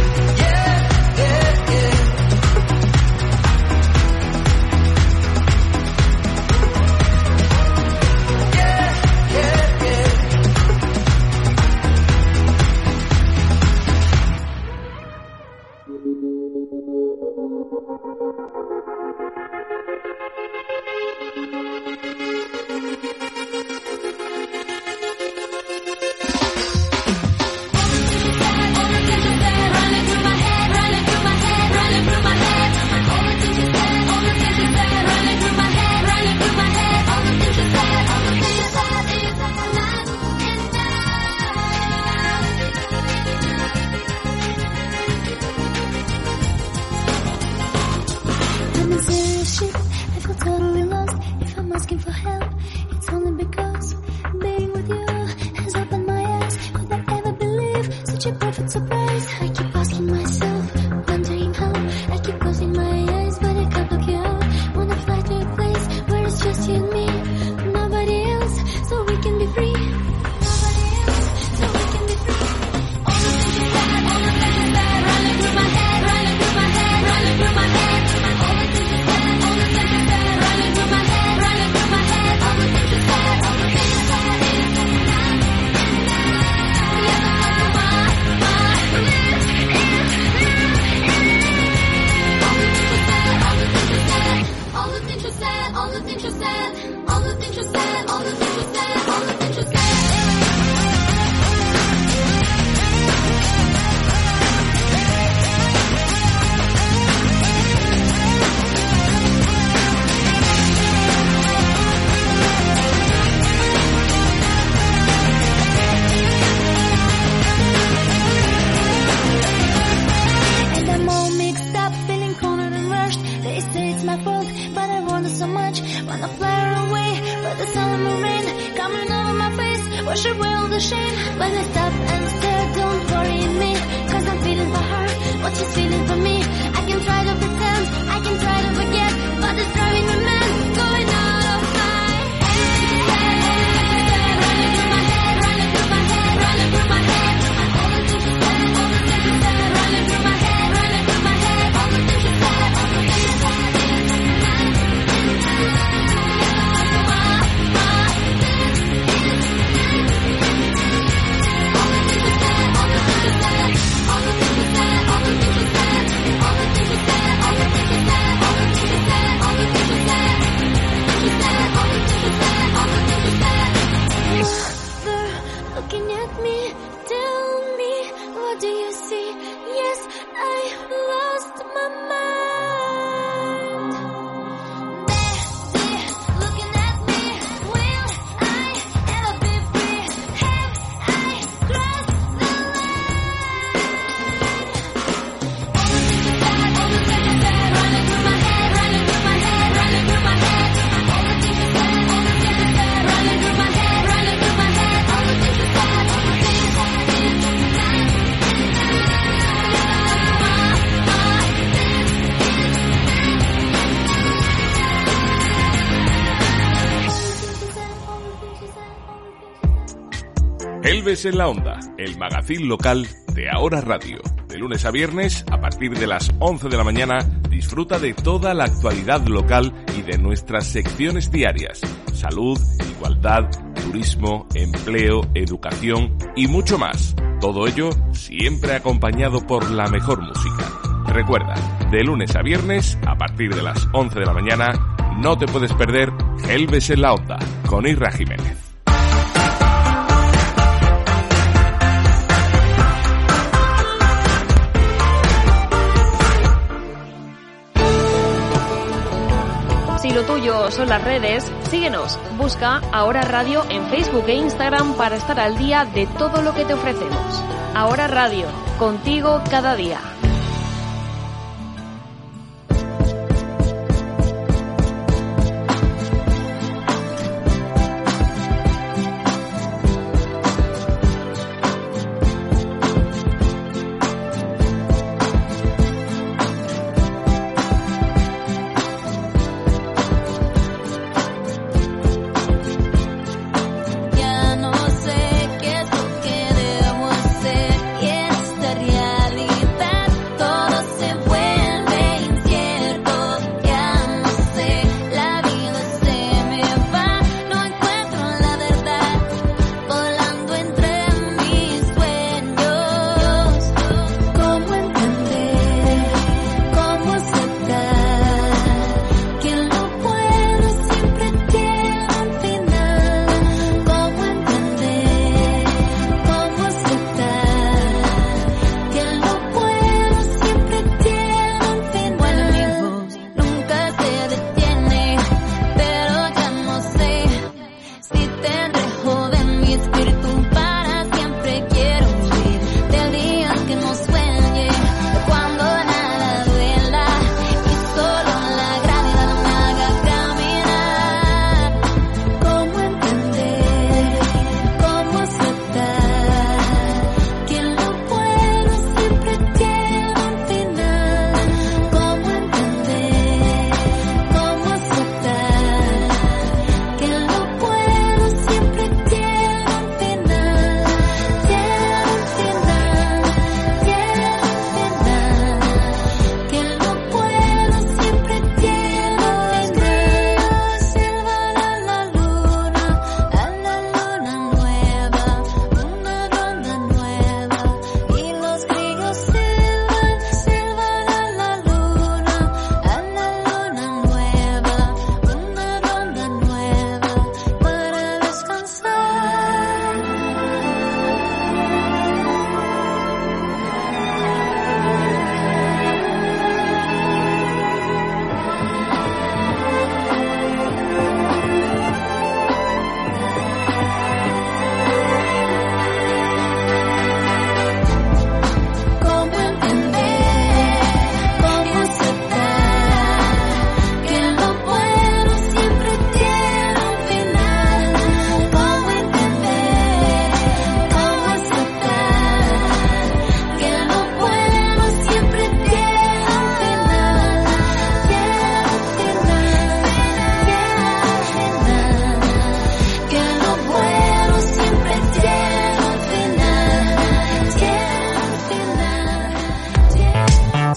I'm in serious shit. I feel totally lost. If I'm asking for help, it's only because being with you has opened my eyes. Could I ever believe such a perfect surprise? I keep asking myself, wondering how. I keep closing my eyes, but I can't look you out. Wanna fly to a place where it's just you and me, nobody else, so we can be free. Nobody else, so we can be free. All the things you said, all the things you said, right? Wash away all the shame when I stop and stare. Don't worry me, cause I'm feeling for her what she's feeling for me. I can try to pretend, I can try to forget, but it's driving me mad, going out of my head. Running through my head, running through my head, running through my head. All the things you said, all the things you said, running through my head, running through my head. All the things you said, all the things you said. Looking at me, tell me, what do you see? Yes, I lost my mind. There, there, looking at me, will I ever be free? Have I crossed the line? All the things you said, all the things you said, running through my head, running through my head, running through my head. All the things you said, all the things you said, running through my head, running through my head. All the things you said, all the things you Elves en la Onda, el magazín local de Ahora Radio. De lunes a viernes, a partir de las once de la mañana, disfruta de toda la actualidad local y de nuestras secciones diarias. Salud, igualdad, turismo, empleo, educación y mucho más. Todo ello siempre acompañado por la mejor música. Recuerda, de lunes a viernes, a partir de las once de la mañana, no te puedes perder Elves en la Onda, con Isra Jiménez. Si lo tuyo son las redes, síguenos. Busca Ahora Radio en Facebook e Instagram para estar al día de todo lo que te ofrecemos. Ahora Radio, contigo cada día. Ya no sé qué es lo que debo hacer y esta realidad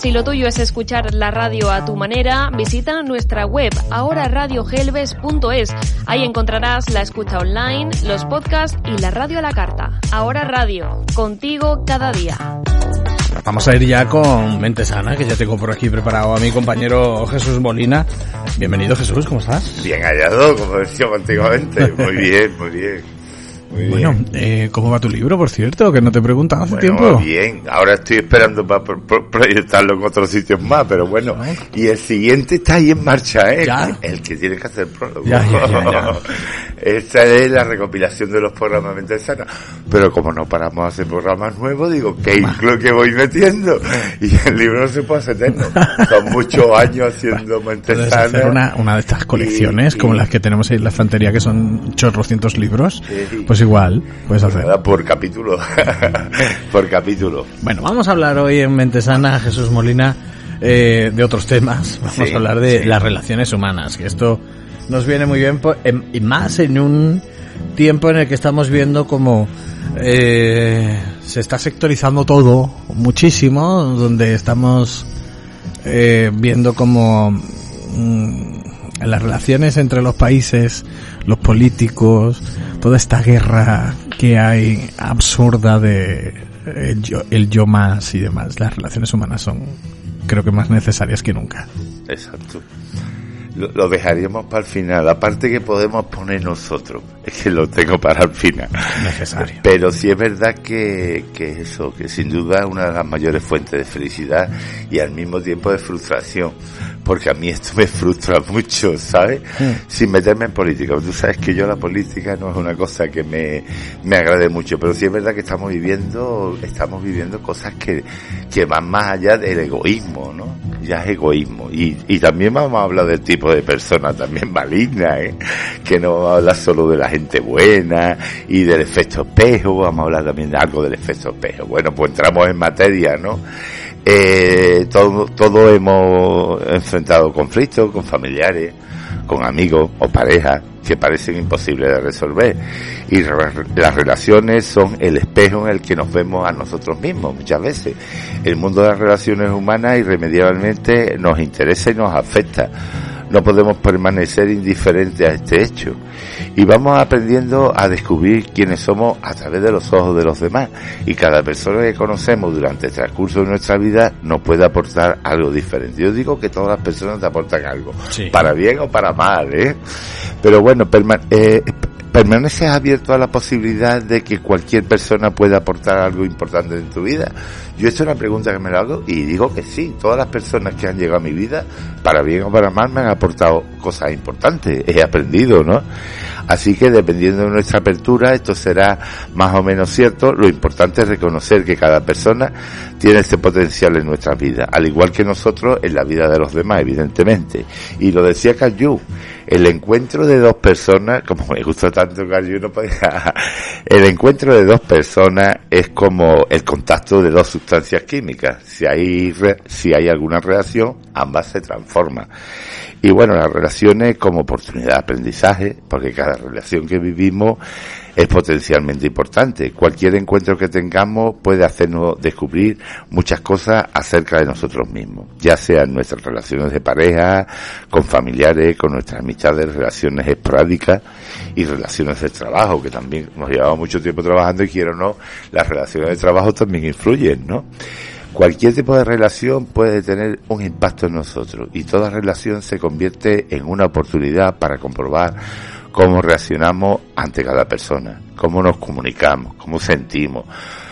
Si lo tuyo es escuchar la radio a tu manera, visita nuestra web ahora radio gelbes punto es. Ahí encontrarás la escucha online, los podcasts y la radio a la carta. Ahora Radio, contigo cada día. Vamos a ir ya con Mente Sana, que ya tengo por aquí preparado a mi compañero Jesús Molina. Bienvenido, Jesús, ¿cómo estás? Bien hallado, como decía antiguamente. Muy bien, muy bien. Muy bueno, eh, ¿cómo va tu libro, por cierto? Que no te preguntan hace bueno, tiempo. Bien, ahora estoy esperando para pro- pro- proyectarlo en otros sitios más, pero bueno. ¿No? Y el siguiente está ahí en marcha, ¿eh? ¿Ya? El que tiene que hacer prólogo. Ya, ya, ya, ya. Esta es la recopilación de los programas Mente Sana. Pero como no paramos a hacer programas nuevos, digo, ¿qué incluyo que voy metiendo? Y el libro no se puede hacer eterno. Son muchos años haciendo Mente Puedes Sana. hacer una, una de estas colecciones, y, como y, las que tenemos ahí en la estantería, que son chorrocientos libros. Sí, pues igual, puedes hacer. Nada, por capítulo. Por capítulo. Bueno, vamos a hablar hoy en Mente Sana, Jesús Molina, eh, de otros temas. Vamos sí, a hablar de sí. las relaciones humanas, que esto nos viene muy bien, y más en un tiempo en el que estamos viendo como eh, se está sectorizando todo muchísimo, donde estamos eh, viendo como mmm, las relaciones entre los países, los políticos, toda esta guerra que hay absurda de el yo, el yo más y demás. Las relaciones humanas son, creo que, más necesarias que nunca. Exacto. Lo, lo dejaríamos para el final. Aparte que podemos poner nosotros, es que lo tengo para el final. Necesario. Pero sí es verdad que, que eso, que sin duda es una de las mayores fuentes de felicidad y al mismo tiempo de frustración. Porque a mí esto me frustra mucho, ¿sabes? Mm. Sin meterme en política. Tú sabes que yo la política no es una cosa que me, me agrade mucho, pero sí es verdad que estamos viviendo, estamos viviendo cosas que, que van más allá del egoísmo, ¿no? Ya es egoísmo. Y, y también vamos a hablar del tipo de persona también maligna, ¿eh? Que no vamos a hablar solo de la gente buena y del efecto espejo, vamos a hablar también de algo del efecto espejo. Bueno, pues entramos en materia, ¿no? Eh, todo, todo hemos enfrentado conflictos con familiares, con amigos o parejas que parecen imposibles de resolver, y re- las relaciones son el espejo en el que nos vemos a nosotros mismos muchas veces. El mundo de las relaciones humanas irremediablemente nos interesa y nos afecta. No podemos permanecer indiferentes a este hecho. Y vamos aprendiendo a descubrir quiénes somos a través de los ojos de los demás. Y cada persona que conocemos durante el transcurso de nuestra vida nos puede aportar algo diferente. Yo digo que todas las personas te aportan algo. Sí. Para bien o para mal, ¿eh? Pero bueno, perma- eh, ¿permaneces abierto a la posibilidad de que cualquier persona pueda aportar algo importante en tu vida? Yo esta es una pregunta que me la hago y digo que sí. Todas las personas que han llegado a mi vida, para bien o para mal, me han aportado cosas importantes. He aprendido, ¿no? Así que dependiendo de nuestra apertura, esto será más o menos cierto. Lo importante es reconocer que cada persona tiene este potencial en nuestra vida, al igual que nosotros en la vida de los demás, evidentemente. Y lo decía Carl Jung, el encuentro de dos personas, como me gusta tanto Carl Jung, no podía, el encuentro de dos personas es como el contacto de dos sustancias químicas. Si hay, si hay alguna reacción, ambas se transforman. Y bueno, las relaciones como oportunidad de aprendizaje, porque cada relación que vivimos es potencialmente importante. Cualquier encuentro que tengamos puede hacernos descubrir muchas cosas acerca de nosotros mismos, ya sean nuestras relaciones de pareja, con familiares, con nuestras amistades, relaciones esporádicas y relaciones de trabajo, que también nos llevamos mucho tiempo trabajando y quiero o no, las relaciones de trabajo también influyen, ¿no? Cualquier tipo de relación puede tener un impacto en nosotros y toda relación se convierte en una oportunidad para comprobar cómo reaccionamos ante cada persona, cómo nos comunicamos, cómo sentimos,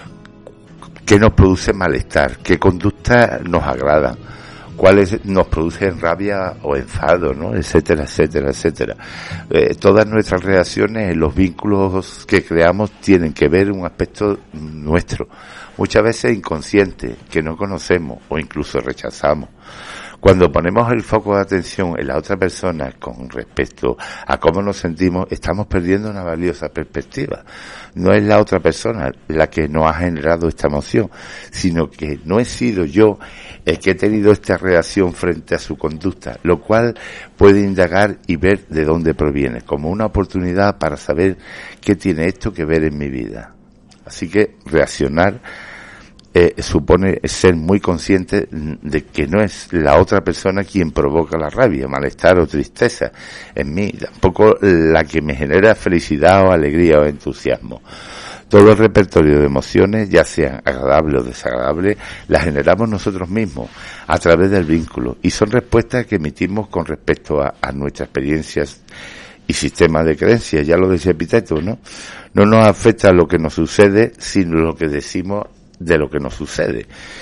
qué nos produce malestar, qué conductas nos agradan, cuáles nos producen rabia o enfado, ¿no? Etcétera, etcétera, etcétera. Eh, todas nuestras reacciones, los vínculos que creamos tienen que ver un aspecto nuestro, muchas veces inconsciente, que no conocemos o incluso rechazamos. Cuando ponemos el foco de atención en la otra persona con respecto a cómo nos sentimos, estamos perdiendo una valiosa perspectiva. No es la otra persona la que nos ha generado esta emoción, sino que no he sido yo el que he tenido esta reacción frente a su conducta, lo cual puede indagar y ver de dónde proviene, como una oportunidad para saber qué tiene esto que ver en mi vida. Así que reaccionar eh, supone ser muy consciente de que no es la otra persona quien provoca la rabia, malestar o tristeza en mí, tampoco la que me genera felicidad o alegría o entusiasmo. Todo el repertorio de emociones, ya sean agradables o desagradables, las generamos nosotros mismos a través del vínculo y son respuestas que emitimos con respecto a, a nuestras experiencias y sistemas de creencias. Ya lo decía Epicteto, ¿no? No nos afecta lo que nos sucede, sino lo que decimos de lo que nos sucede.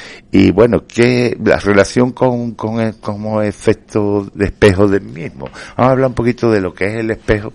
Y bueno, ¿qué la relación con, con el, como efecto de espejo del mismo? Vamos a hablar un poquito de lo que es el espejo.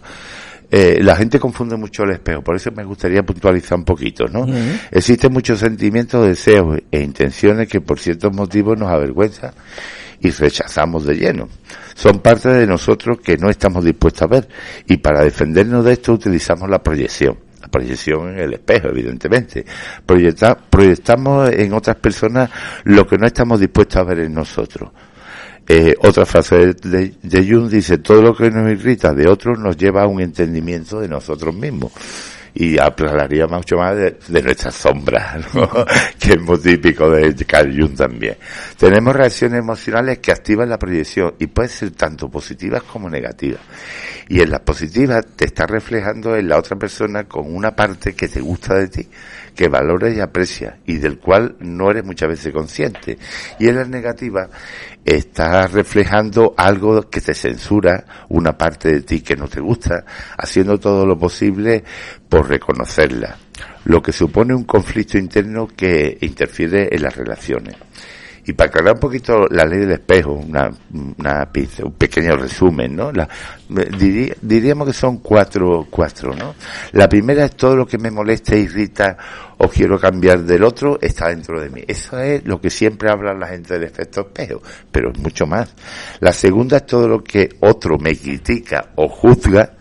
Eh, la gente confunde mucho el espejo, por eso me gustaría puntualizar un poquito, ¿no? Uh-huh. Existen muchos sentimientos, deseos e intenciones que por ciertos motivos nos avergüenzan y rechazamos de lleno. Son parte de nosotros que no estamos dispuestos a ver, y para defendernos de esto utilizamos la proyección. La proyección en el espejo, evidentemente. Proyecta, proyectamos en otras personas lo que no estamos dispuestos a ver en nosotros. Eh, otra frase de, de, de Jung dice: todo lo que nos irrita de otros nos lleva a un entendimiento de nosotros mismos. Y hablaría mucho más de, de nuestras sombras, ¿no? Que es muy típico de Carl Jung también. Tenemos reacciones emocionales que activan la proyección y pueden ser tanto positivas como negativas. Y en las positivas te estás reflejando en la otra persona con una parte que te gusta de ti, que valoras y aprecias y del cual no eres muchas veces consciente. Y en las negativas estás reflejando algo que te censura, una parte de ti que no te gusta, haciendo todo lo posible por reconocerla, lo que supone un conflicto interno que interfiere en las relaciones. Y para aclarar un poquito la ley del espejo, una, una un pequeño resumen, ¿no? La, diría, diríamos que son cuatro, cuatro, ¿no? La primera es: todo lo que me molesta, irrita o quiero cambiar del otro está dentro de mí. Eso es lo que siempre habla la gente del efecto espejo, pero es mucho más. La segunda es: todo lo que otro me critica o juzga,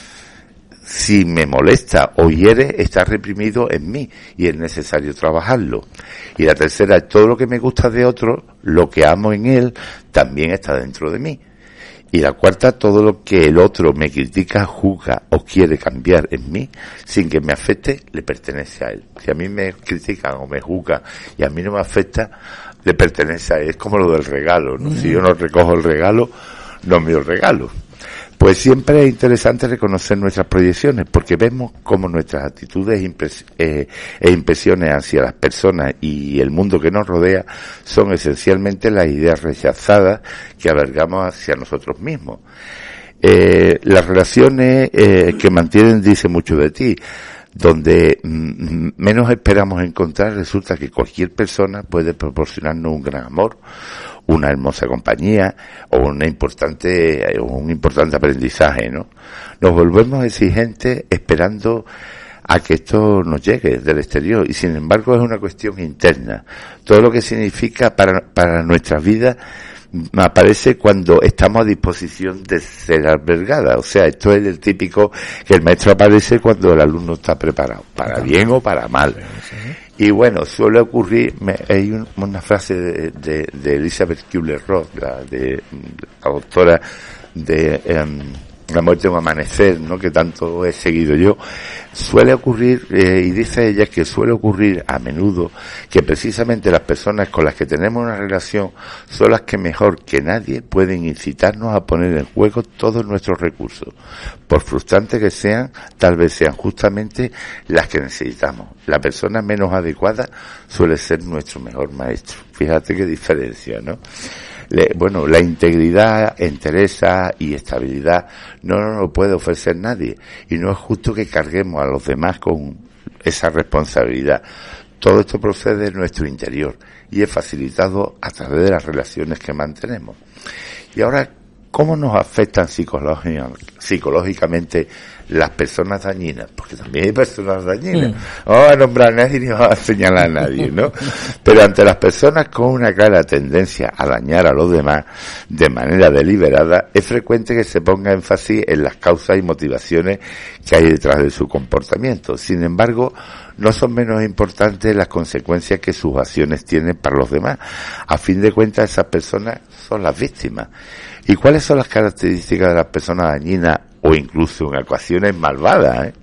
si me molesta o hiere, está reprimido en mí y es necesario trabajarlo. Y la tercera es: todo lo que me gusta de otro, lo que amo en él, también está dentro de mí. Y la cuarta: todo lo que el otro me critica, juzga o quiere cambiar en mí, sin que me afecte, le pertenece a él. Si a mí me critican o me juzgan y a mí no me afecta, le pertenece a él. Es como lo del regalo, ¿no? Si yo no recojo el regalo, no me lo regalo. Pues siempre es interesante reconocer nuestras proyecciones, porque vemos cómo nuestras actitudes impres- eh, e impresiones hacia las personas y el mundo que nos rodea son esencialmente las ideas rechazadas que albergamos hacia nosotros mismos. Eh, las relaciones eh, que mantienen dicen mucho de ti. Donde mm, menos esperamos encontrar, resulta que cualquier persona puede proporcionarnos un gran amor, una hermosa compañía o una importante o un importante aprendizaje, ¿no? Nos volvemos exigentes esperando a que esto nos llegue del exterior, y sin embargo es una cuestión interna. Todo lo que significa para para nuestra vida aparece cuando estamos a disposición de ser albergada. O sea, esto es el típico que el maestro aparece cuando el alumno está preparado, para bien o para mal. Y bueno, suele ocurrir, me, hay un, una frase de, de, de Elizabeth Kubler-Ross, la, de, la autora de um, La muerte de un amanecer, ¿no?, que tanto he seguido yo. Suele ocurrir, eh, y dice ella que suele ocurrir a menudo, que precisamente las personas con las que tenemos una relación son las que mejor que nadie pueden incitarnos a poner en juego todos nuestros recursos. Por frustrantes que sean, tal vez sean justamente las que necesitamos. La persona menos adecuada suele ser nuestro mejor maestro. Fíjate qué diferencia, ¿no? Le, bueno, la integridad, entereza y estabilidad no nos lo puede ofrecer nadie, y no es justo que carguemos a los demás con esa responsabilidad. Todo esto procede de nuestro interior y es facilitado a través de las relaciones que mantenemos. Y ahora, ¿cómo nos afectan psicológicamente las personas dañinas? Porque también hay personas dañinas. Mm. No vamos a nombrar a nadie ni vamos a señalar a nadie, ¿no? Pero ante las personas con una clara tendencia a dañar a los demás de manera deliberada, es frecuente que se ponga énfasis en las causas y motivaciones que hay detrás de su comportamiento. Sin embargo, no son menos importantes las consecuencias que sus acciones tienen para los demás. A fin de cuentas, esas personas son las víctimas. ¿Y cuáles son las características de las personas dañinas o incluso en ocasiones malvadas, eh?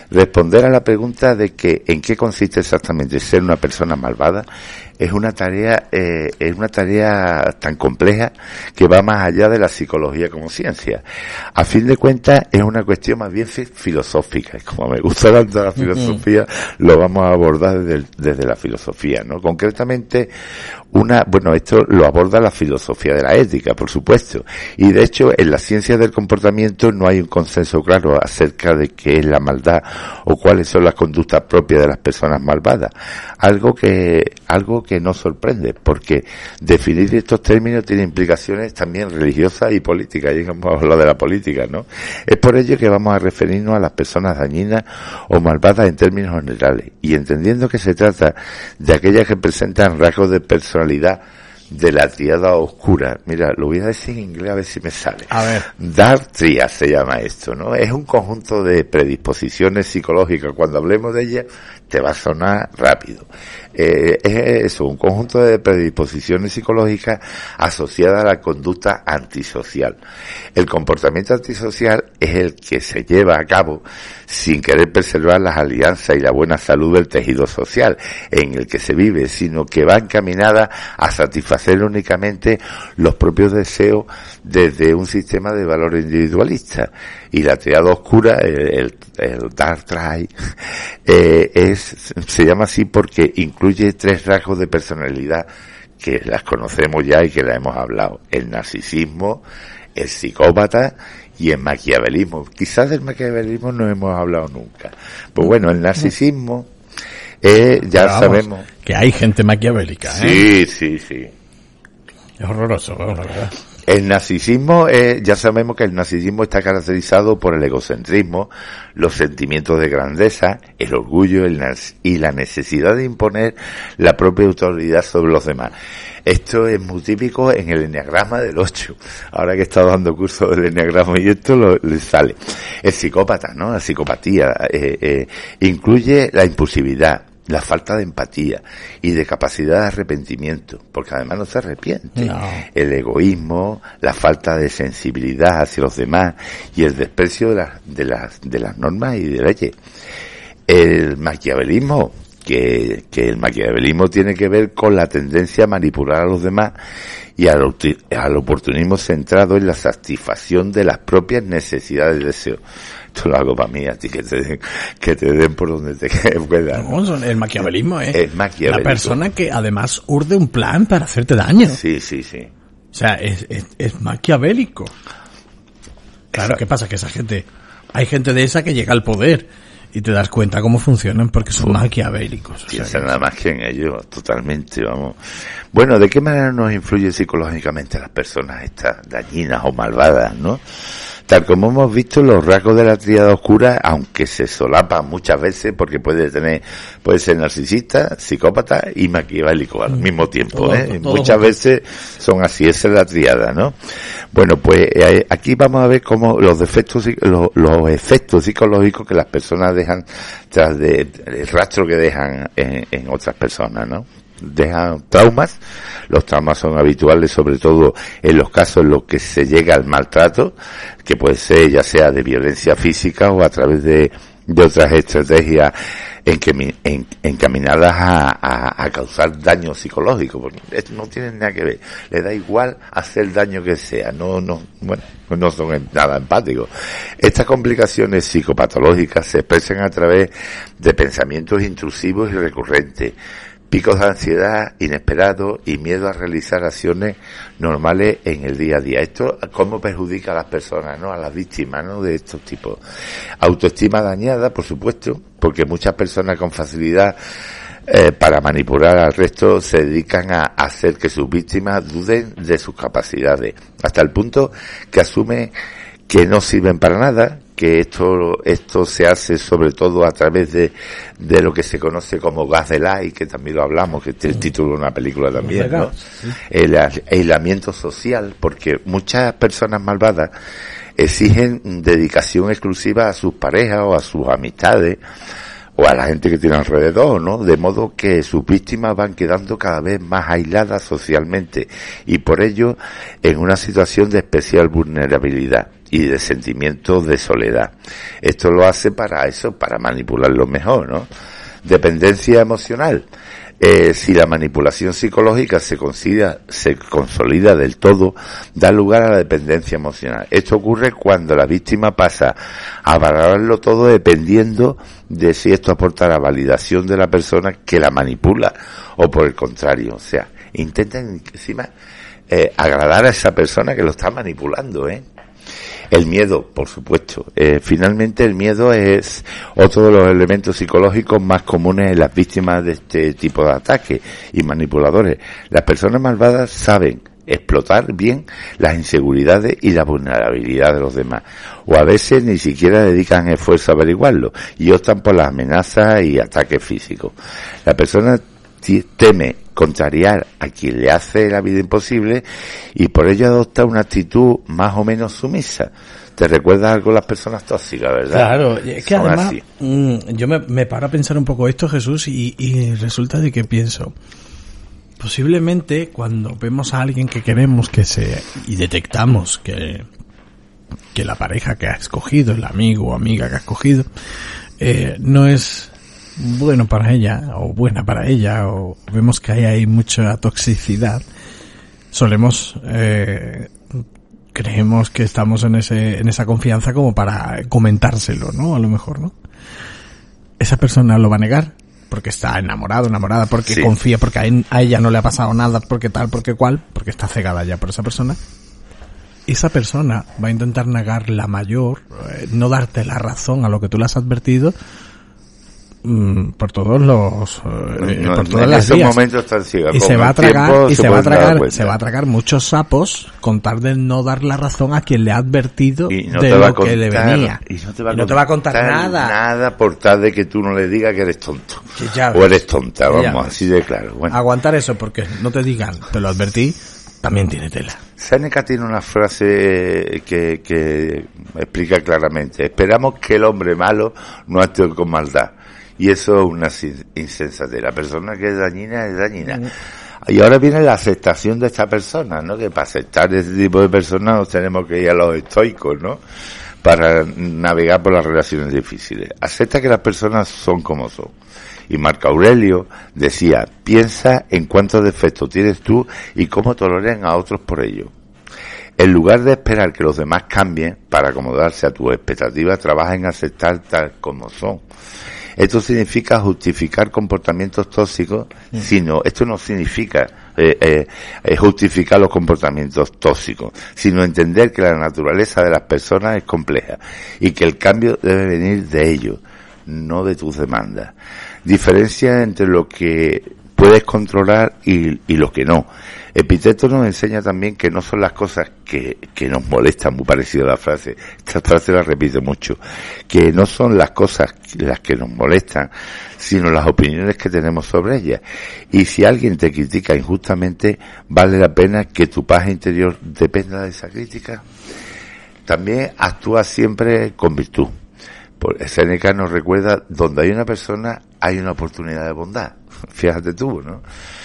responder a la pregunta de que en qué consiste exactamente ser una persona malvada es una tarea eh, es una tarea tan compleja que va más allá de la psicología como ciencia. A fin de cuentas es una cuestión más bien filosófica, como me gusta tanto la filosofía, lo vamos a abordar desde, desde la filosofía, ¿no? Concretamente una, bueno, esto lo aborda la filosofía de la ética, por supuesto, y de hecho en la ciencia del comportamiento no hay un consenso claro acerca de qué es la maldad o cuáles son las conductas propias de las personas malvadas, algo que algo que nos sorprende, porque definir estos términos tiene implicaciones también religiosas y políticas, y hemos hablado de la política, ¿no? Es por ello que vamos a referirnos a las personas dañinas o malvadas en términos generales, y entendiendo que se trata de aquellas que presentan rasgos de personalidad de la tríada oscura. Mira, lo voy a decir en inglés a ver si me sale. A ver. Dark Triad se llama esto, ¿no? Es un conjunto de predisposiciones psicológicas. Cuando hablemos de ellas, te va a sonar rápido. Eh, es eso, un conjunto de predisposiciones psicológicas asociadas a la conducta antisocial. El comportamiento antisocial es el que se lleva a cabo sin querer preservar las alianzas y la buena salud del tejido social en el que se vive, sino que va encaminada a satisfacer únicamente los propios deseos desde un sistema de valores individualistas. Y la triada oscura, el, el, el Dark Triad, eh, es, se llama así porque incluye tres rasgos de personalidad que las conocemos ya y que las hemos hablado: el narcisismo, el psicópata y el maquiavelismo. Quizás del maquiavelismo no hemos hablado nunca. Pues bueno, el narcisismo, eh, ya Pero vamos, sabemos que hay gente maquiavélica, sí, ¿eh? sí, sí. Es horroroso, la verdad. El narcisismo, eh, ya sabemos que el narcisismo está caracterizado por el egocentrismo, los sentimientos de grandeza, el orgullo el nar- y la necesidad de imponer la propia autoridad sobre los demás. Esto es muy típico en el enneagrama del ocho. Ahora que he estado dando cursos del enneagrama y esto lo, le sale. El psicópata, ¿no? La psicopatía eh, eh, incluye la impulsividad, la falta de empatía y de capacidad de arrepentimiento, porque además no se arrepiente. No. El egoísmo, la falta de sensibilidad hacia los demás y el desprecio de las, de las, de las normas y de leyes. El maquiavelismo, que, que el maquiavelismo tiene que ver con la tendencia a manipular a los demás y al, al oportunismo centrado en la satisfacción de las propias necesidades y deseos. Esto lo hago para mí, a ti que te den, que te den por donde te puedan. No, el maquiavelismo es es maquiavélico. La persona que además urde un plan para hacerte daño. Sí, sí, sí. O sea, es, es, es maquiavélico. Claro, Exacto. ¿Qué pasa? Que esa gente, hay gente de esa que llega al poder y te das cuenta cómo funcionan porque son Uf, maquiavélicos. Piensa o sea, nada más que en ellos, totalmente, vamos. Bueno, ¿de qué manera nos influye psicológicamente las personas estas dañinas o malvadas, no? Tal como hemos visto, los rasgos de la tríada oscura, aunque se solapan muchas veces porque puede tener, puede ser narcisista, psicópata y maquiavélico al mismo tiempo, todo, ¿eh? Todo, muchas todo. veces son así, esa es la tríada, ¿no? Bueno, pues eh, aquí vamos a ver cómo los defectos, los, los efectos psicológicos que las personas dejan tras de, el rastro que dejan en, en otras personas, ¿no? Dejan traumas. Los traumas son habituales sobre todo en los casos en los que se llega al maltrato, que puede ser ya sea de violencia física o a través de, de otras estrategias en que, en, encaminadas a, a, a causar daño psicológico, porque esto no tiene nada que ver, le da igual hacer daño que sea, no, no, bueno, no son nada empáticos. Estas complicaciones psicopatológicas se expresan a través de pensamientos intrusivos y recurrentes, picos de ansiedad inesperados y miedo a realizar acciones normales en el día a día. Esto cómo perjudica a las personas, ¿no? A las víctimas, ¿no? De estos tipos. Autoestima dañada, por supuesto, porque muchas personas con facilidad eh, para manipular al resto se dedican a hacer que sus víctimas duden de sus capacidades, hasta el punto que asumen que no sirven para nada, que esto esto se hace sobre todo a través de de lo que se conoce como gas de like, que también lo hablamos, que es el título de una película también, ¿no? El aislamiento social, porque muchas personas malvadas exigen dedicación exclusiva a sus parejas o a sus amistades, o a la gente que tiene alrededor, ¿no? De modo que sus víctimas van quedando cada vez más aisladas socialmente y por ello en una situación de especial vulnerabilidad y de sentimiento de soledad. Esto lo hace para eso, para manipularlo mejor, ¿no? Dependencia emocional. Eh, si la manipulación psicológica se considera, se consolida del todo, da lugar a la dependencia emocional. Esto ocurre cuando la víctima pasa a valorarlo todo dependiendo de si esto aporta la validación de la persona que la manipula o por el contrario. O sea, intentan encima eh, agradar a esa persona que lo está manipulando, ¿eh? El miedo, por supuesto. Eh, finalmente, el miedo es otro de los elementos psicológicos más comunes en las víctimas de este tipo de ataques y manipuladores. Las personas malvadas saben explotar bien las inseguridades y la vulnerabilidad de los demás, o a veces ni siquiera dedican esfuerzo a averiguarlo y optan por las amenazas y ataques físicos. La persona teme contrariar a quien le hace la vida imposible y por ello adopta una actitud más o menos sumisa. Te recuerda algo las personas tóxicas, ¿verdad? Claro, es que Son además así. mmm, yo me, me paro a pensar un poco esto, Jesús, y, y resulta de que pienso, posiblemente cuando vemos a alguien que queremos que se y detectamos que que la pareja que ha escogido, el amigo o amiga que ha escogido, eh, no es bueno para ella o buena para ella, o vemos que hay ahí mucha toxicidad, solemos eh, creemos que estamos en ese en esa confianza como para comentárselo, ¿no? A lo mejor, ¿no? Esa persona lo va a negar porque está enamorado, enamorada, porque Sí. confía, porque a, él- a ella no le ha pasado nada, porque tal, porque cual, porque está cegada ya por esa persona. Esa persona va a intentar negar la mayor, eh, no darte la razón a lo que tú le has advertido, mm, por todos los eh, No, por todas en las esos vías. momentos están ciegos. Y se Con va a el tragar tiempo y se se va a pueden dar tragar cuenta. se va a tragar muchos sapos con tal de no dar la razón a quien le ha advertido Y no de te va a lo que le contar- venía. y no te va a Y no te va a contar nada. nada por tal de que tú no le digas que eres tonto Que ya o ves. eres tonta, Que ya vamos, ves. así de claro. Bueno, Aguantar eso porque no te digan, te lo advertí, también tiene tela. Séneca tiene una frase que, que explica claramente: esperamos que el hombre malo no actúe con maldad, y eso es una sin- insensatez. La persona que es dañina es dañina. Y ahora viene la aceptación de esta persona, ¿no? Que para aceptar ese tipo de personas nos tenemos que ir a los estoicos, ¿no? Para navegar por las relaciones difíciles. Acepta que las personas son como son. Y Marco Aurelio decía: piensa en cuántos defectos tienes tú y cómo toleran a otros por ello. En lugar de esperar que los demás cambien para acomodarse a tus expectativas, trabaja en aceptar tal como son. Esto significa justificar comportamientos tóxicos, sino, esto no significa eh, eh, eh, justificar los comportamientos tóxicos, sino entender que la naturaleza de las personas es compleja y que el cambio debe venir de ellos, no de tus demandas. Diferencia entre lo que puedes controlar y, y lo que no. Epicteto nos enseña también que no son las cosas que, que nos molestan, muy parecida a la frase, esta frase la repite mucho, que no son las cosas las que nos molestan, sino las opiniones que tenemos sobre ellas. Y si alguien te critica injustamente, vale la pena que tu paz interior dependa de esa crítica. También actúa siempre con virtud. Por Séneca nos recuerda: donde hay una persona hay una oportunidad de bondad. Fíjate tú, ¿no?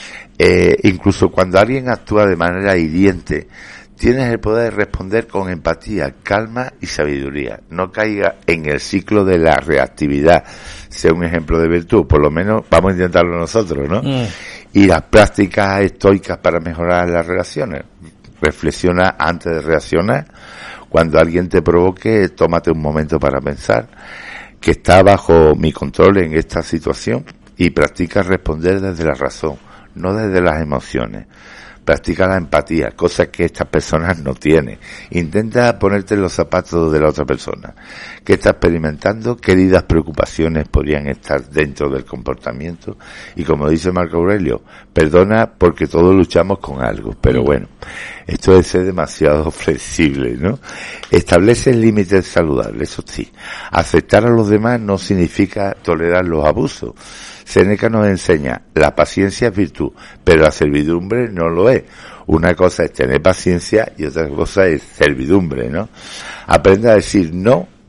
Eh, incluso cuando alguien actúa de manera hiriente, tienes el poder de responder con empatía, calma y sabiduría. No caiga en el ciclo de la reactividad. Sea un ejemplo de virtud, por lo menos vamos a intentarlo nosotros, ¿no? Mm. Y las prácticas estoicas para mejorar las relaciones. Reflexiona antes de reaccionar. Cuando alguien te provoque, tómate un momento para pensar que está bajo mi control en esta situación y practica responder desde la razón, no desde las emociones. Practica la empatía, cosa que estas personas no tienen. Intenta ponerte en los zapatos de la otra persona. ¿Qué está experimentando? ¿Qué heridas, preocupaciones podrían estar dentro del comportamiento? Y como dice Marco Aurelio, perdona porque todos luchamos con algo. Pero bueno, esto es ser demasiado flexible, ¿no? Establece límites saludables, eso sí. Aceptar a los demás no significa tolerar los abusos. Séneca nos enseña: la paciencia es virtud, pero la servidumbre no lo es. Una cosa es tener paciencia y otra cosa es servidumbre, ¿no? Aprende a decir no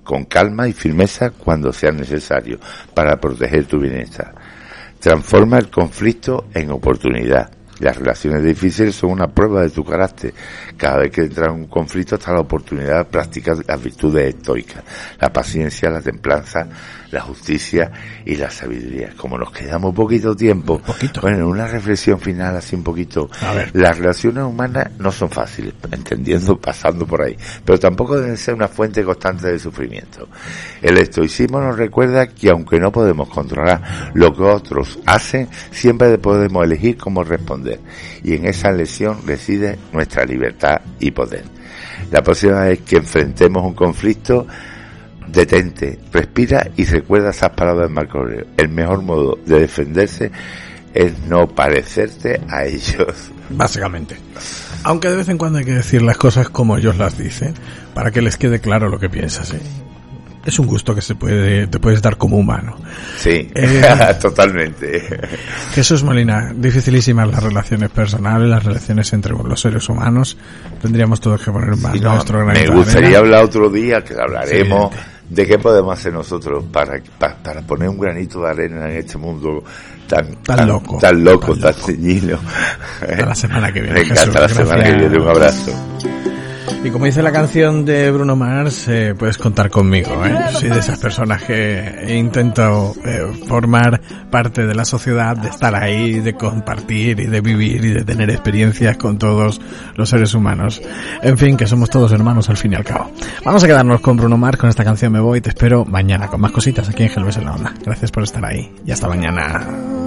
con calma y firmeza cuando sea necesario para proteger tu bienestar. Transforma el conflicto en oportunidad. Las relaciones difíciles son una prueba de tu carácter. Cada vez que entras en un conflicto está la oportunidad de practicar las virtudes estoicas, la paciencia, la templanza, la justicia y la sabiduría. Como nos quedamos poquito tiempo, poquito. Bueno, una reflexión final así un poquito. A ver. Las relaciones humanas no son fáciles, entendiendo, pasando por ahí, pero tampoco deben ser una fuente constante de sufrimiento. El estoicismo nos recuerda que aunque no podemos controlar lo que otros hacen, siempre podemos elegir cómo responder. Y en esa elección reside nuestra libertad y poder. La próxima vez que enfrentemos un conflicto, detente, respira y recuerda esas palabras de Marco Aurelio. El mejor modo de defenderse es no parecerte a ellos. Básicamente. Aunque de vez en cuando hay que decir las cosas como ellos las dicen, para que les quede claro lo que piensas, ¿eh? Es un gusto que se puede, te puedes dar como humano. Sí, eh, totalmente. Jesús Molina, dificilísimas las relaciones personales, las relaciones entre los seres humanos. Tendríamos todos que poner más sí, no, nuestro granito. Me gustaría hablar otro día, que hablaremos sí, de qué podemos hacer nosotros para, para, para poner un granito de arena en este mundo tan, tan, tan loco, tan loco, tan, tan teñido. Hasta la semana que viene. Me encanta. Jesús, la semana gracias. que viene. Un abrazo. Y como dice la canción de Bruno Mars, eh, puedes contar conmigo, ¿eh? Soy de esas personas que intento eh, formar parte de la sociedad, de estar ahí, de compartir y de vivir y de tener experiencias con todos los seres humanos. En fin, que somos todos hermanos al fin y al cabo. Vamos a quedarnos con Bruno Mars, con esta canción Me Voy. Te espero mañana con más cositas aquí en Gelbes en la Onda. Gracias por estar ahí y hasta mañana.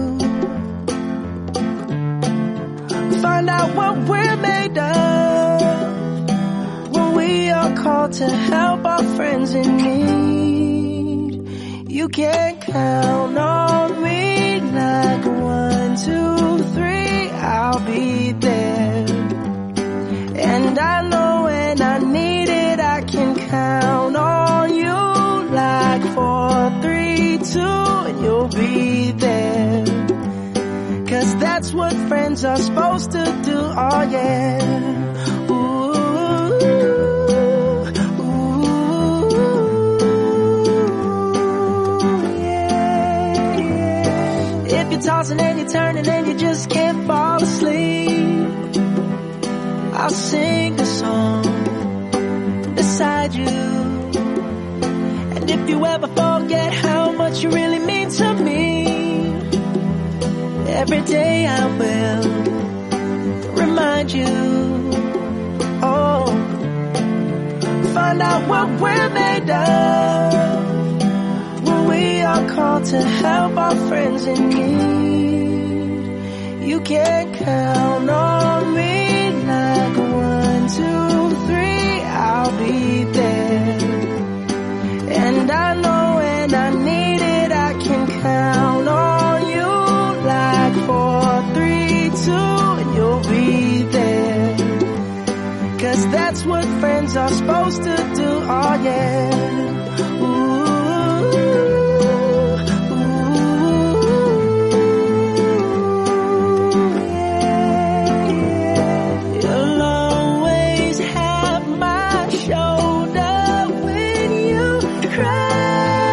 Find out what we're made of. We are called to help our friends in need. You can count on me like one, two, three, I'll be there. And I know when I need it, I can count on you like four, three, two, and you'll be there. Cause that's what friends are supposed to do, oh yeah. Ooh. If you're tossing and you're turning and you just can't fall asleep, I'll sing a song beside you. And if you ever forget how much you really mean to me, every day I will remind you. Oh, find out what we're made of. We are called to help our friends in need. You can count on me like one, two, three, I'll be there. And I know when I need it, I can count on you like four, three, two, and you'll be there. Cause that's what friends are supposed to do, oh yeah. Ooh.